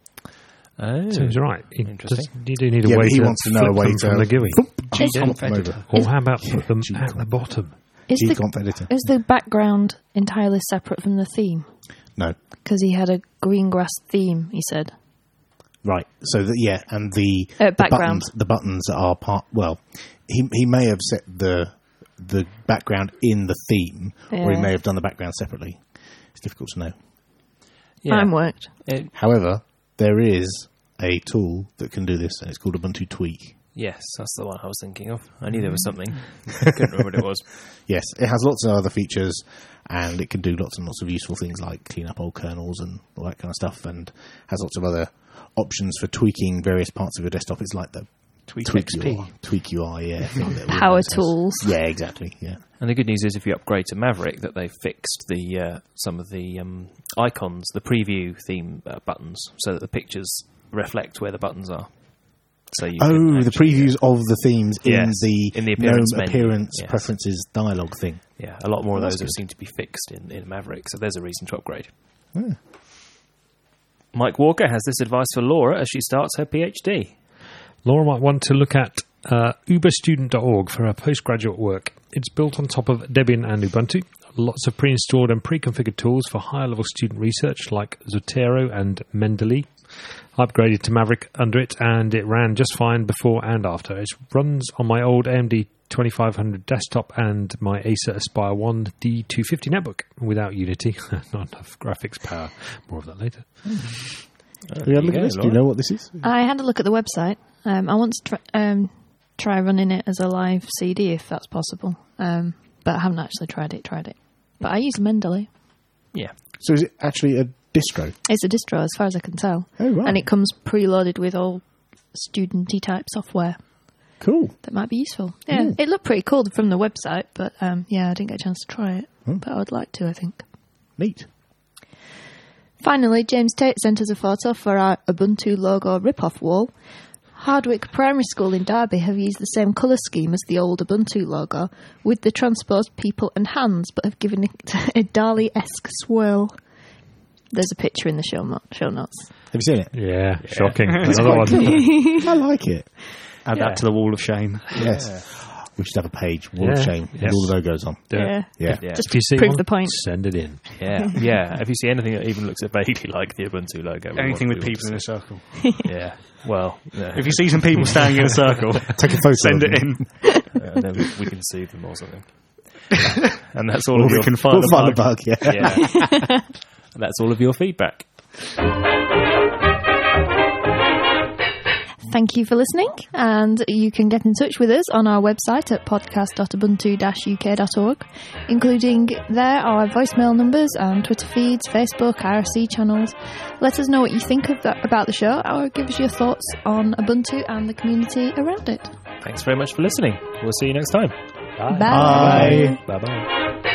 B: Oh,
A: Seems right. It
B: Interesting.
A: does- you do need a
C: Yeah,
A: way
C: but he
A: to
C: wants to know a
A: flip
C: way
A: them
C: to
A: from the G U I.
C: Boop,
D: Is
C: G-conf
D: it-
C: them over.
A: Or how about put them
C: G-conf.
A: at the bottom?
D: Is the,
C: G-conf editor.
D: is the background entirely separate from the theme?
C: No.
D: Because he had a green grass theme, he said.
C: Right. So that yeah, and the,
D: Uh,
C: the
D: background.
C: buttons the buttons are part. Well, he he may have set the the background in the theme, or he
D: Yeah.
C: may have done the background separately. It's difficult to know.
B: yeah.
D: Mine worked.
B: It-
C: However, there is a tool that can do this, and it's called Ubuntu Tweak.
B: yes, that's the one I was thinking of. I knew there was something. I couldn't remember what it was.
C: Yes, it has lots of other features, and it can do lots and lots of useful things like clean up old kernels and all that kind of stuff, and has lots of other options for tweaking various parts of your desktop. It's like the
E: Tweak,
C: Tweak
E: X
C: U
E: P.
C: I, Tweak U I, yeah. thing that
D: Power
C: Windows has.
D: tools.
C: Yeah, exactly. Yeah.
B: And the good news is, if you upgrade to Maverick, that they've fixed the uh, some of the um, icons, the preview theme uh, buttons, so that the pictures reflect where the buttons are. So you
C: Oh,
B: can
C: the
B: actually,
C: previews of the themes in
B: Yes,
C: the
B: in the appearance
C: gnome
B: menu,
C: appearance
B: yes.
C: preferences dialogue thing.
B: Yeah, a lot more of
C: Oh,
B: those
C: that's
B: have
C: good.
B: seemed to be fixed in, in Maverick, so there's a reason to upgrade.
C: Yeah.
B: Mike Walker has this advice for Laura as she starts her PhD.
A: Laura might want to look at uh, uber student dot org for her postgraduate work. It's built on top of Debian and Ubuntu. Lots of pre-installed and pre-configured tools for higher-level student research like Zotero and Mendeley. I upgraded to Maverick under it, and it ran just fine before and after. It runs on my old A M D twenty-five hundred desktop and my Acer Aspire one D two fifty netbook without Unity. Not enough graphics power. More of that later.
C: Have you had a look
B: you
C: at
B: go,
C: this? Do you
B: Laura.
C: know what this is?
D: I had a look at the website. Um, I want to try, um, try running it as a live C D if that's possible. Um, but I haven't actually tried it, tried it. But I use Mendeley.
B: Yeah.
C: So is it actually a distro?
D: It's a distro as far as I can tell.
C: Oh, right.
D: And it comes preloaded with all student-y type software
C: Cool.
D: that might be useful. Yeah,
C: Mm.
D: it looked pretty cool from the website, but um, yeah, I didn't get a chance to try it.
C: Oh.
D: But I would like to, I think.
C: Neat.
D: Finally, James Tate sent us a photo for our Ubuntu logo rip-off wall. Hardwick Primary School in Derby have used the same colour scheme as the old Ubuntu logo, with the transposed people and hands, but have given it a Dali-esque swirl. There's a picture in the show, mo- show notes.
C: Have you seen it?
A: Yeah, shocking.
C: It's
A: Another
C: quite
A: one.
C: cool. I like it.
E: Add
B: Yeah.
E: that to the wall of shame.
C: Yes. We should have a page, Wall of
A: Yeah.
C: Shame,
A: Yes.
C: with all the logos on.
A: Do it.
D: Yeah.
C: Yeah.
B: Yeah.
D: Just
A: If you see
D: prove
A: one,
D: the point.
A: send it in.
B: Yeah, yeah. If you see anything that even looks vaguely like the Ubuntu logo, we
E: Anything
B: want-
E: with
B: we
E: people in
B: want
E: a
B: to
E: circle.
B: see. Yeah. Well, yeah.
E: If you see some people standing in a circle,
C: Take a photo.
E: send
C: of
E: it
C: them.
E: in.
B: uh, then we, we can sue them or something. And that's all
C: Or
B: of
C: we
B: your
C: can
E: find
C: we'll
E: the
C: find
E: bug.
C: the bug, yeah.
B: Yeah. And that's all of your feedback.
D: Thank you for listening, and you can get in touch with us on our website at podcast dot ubuntu dash u k dot org, including there our voicemail numbers and Twitter feeds, Facebook, I R C channels. Let us know what you think of that, about the show, or give us your thoughts on Ubuntu and the community around it.
B: Thanks very much for listening. We'll see you next time.
D: Bye.
C: Bye.
B: Bye-bye.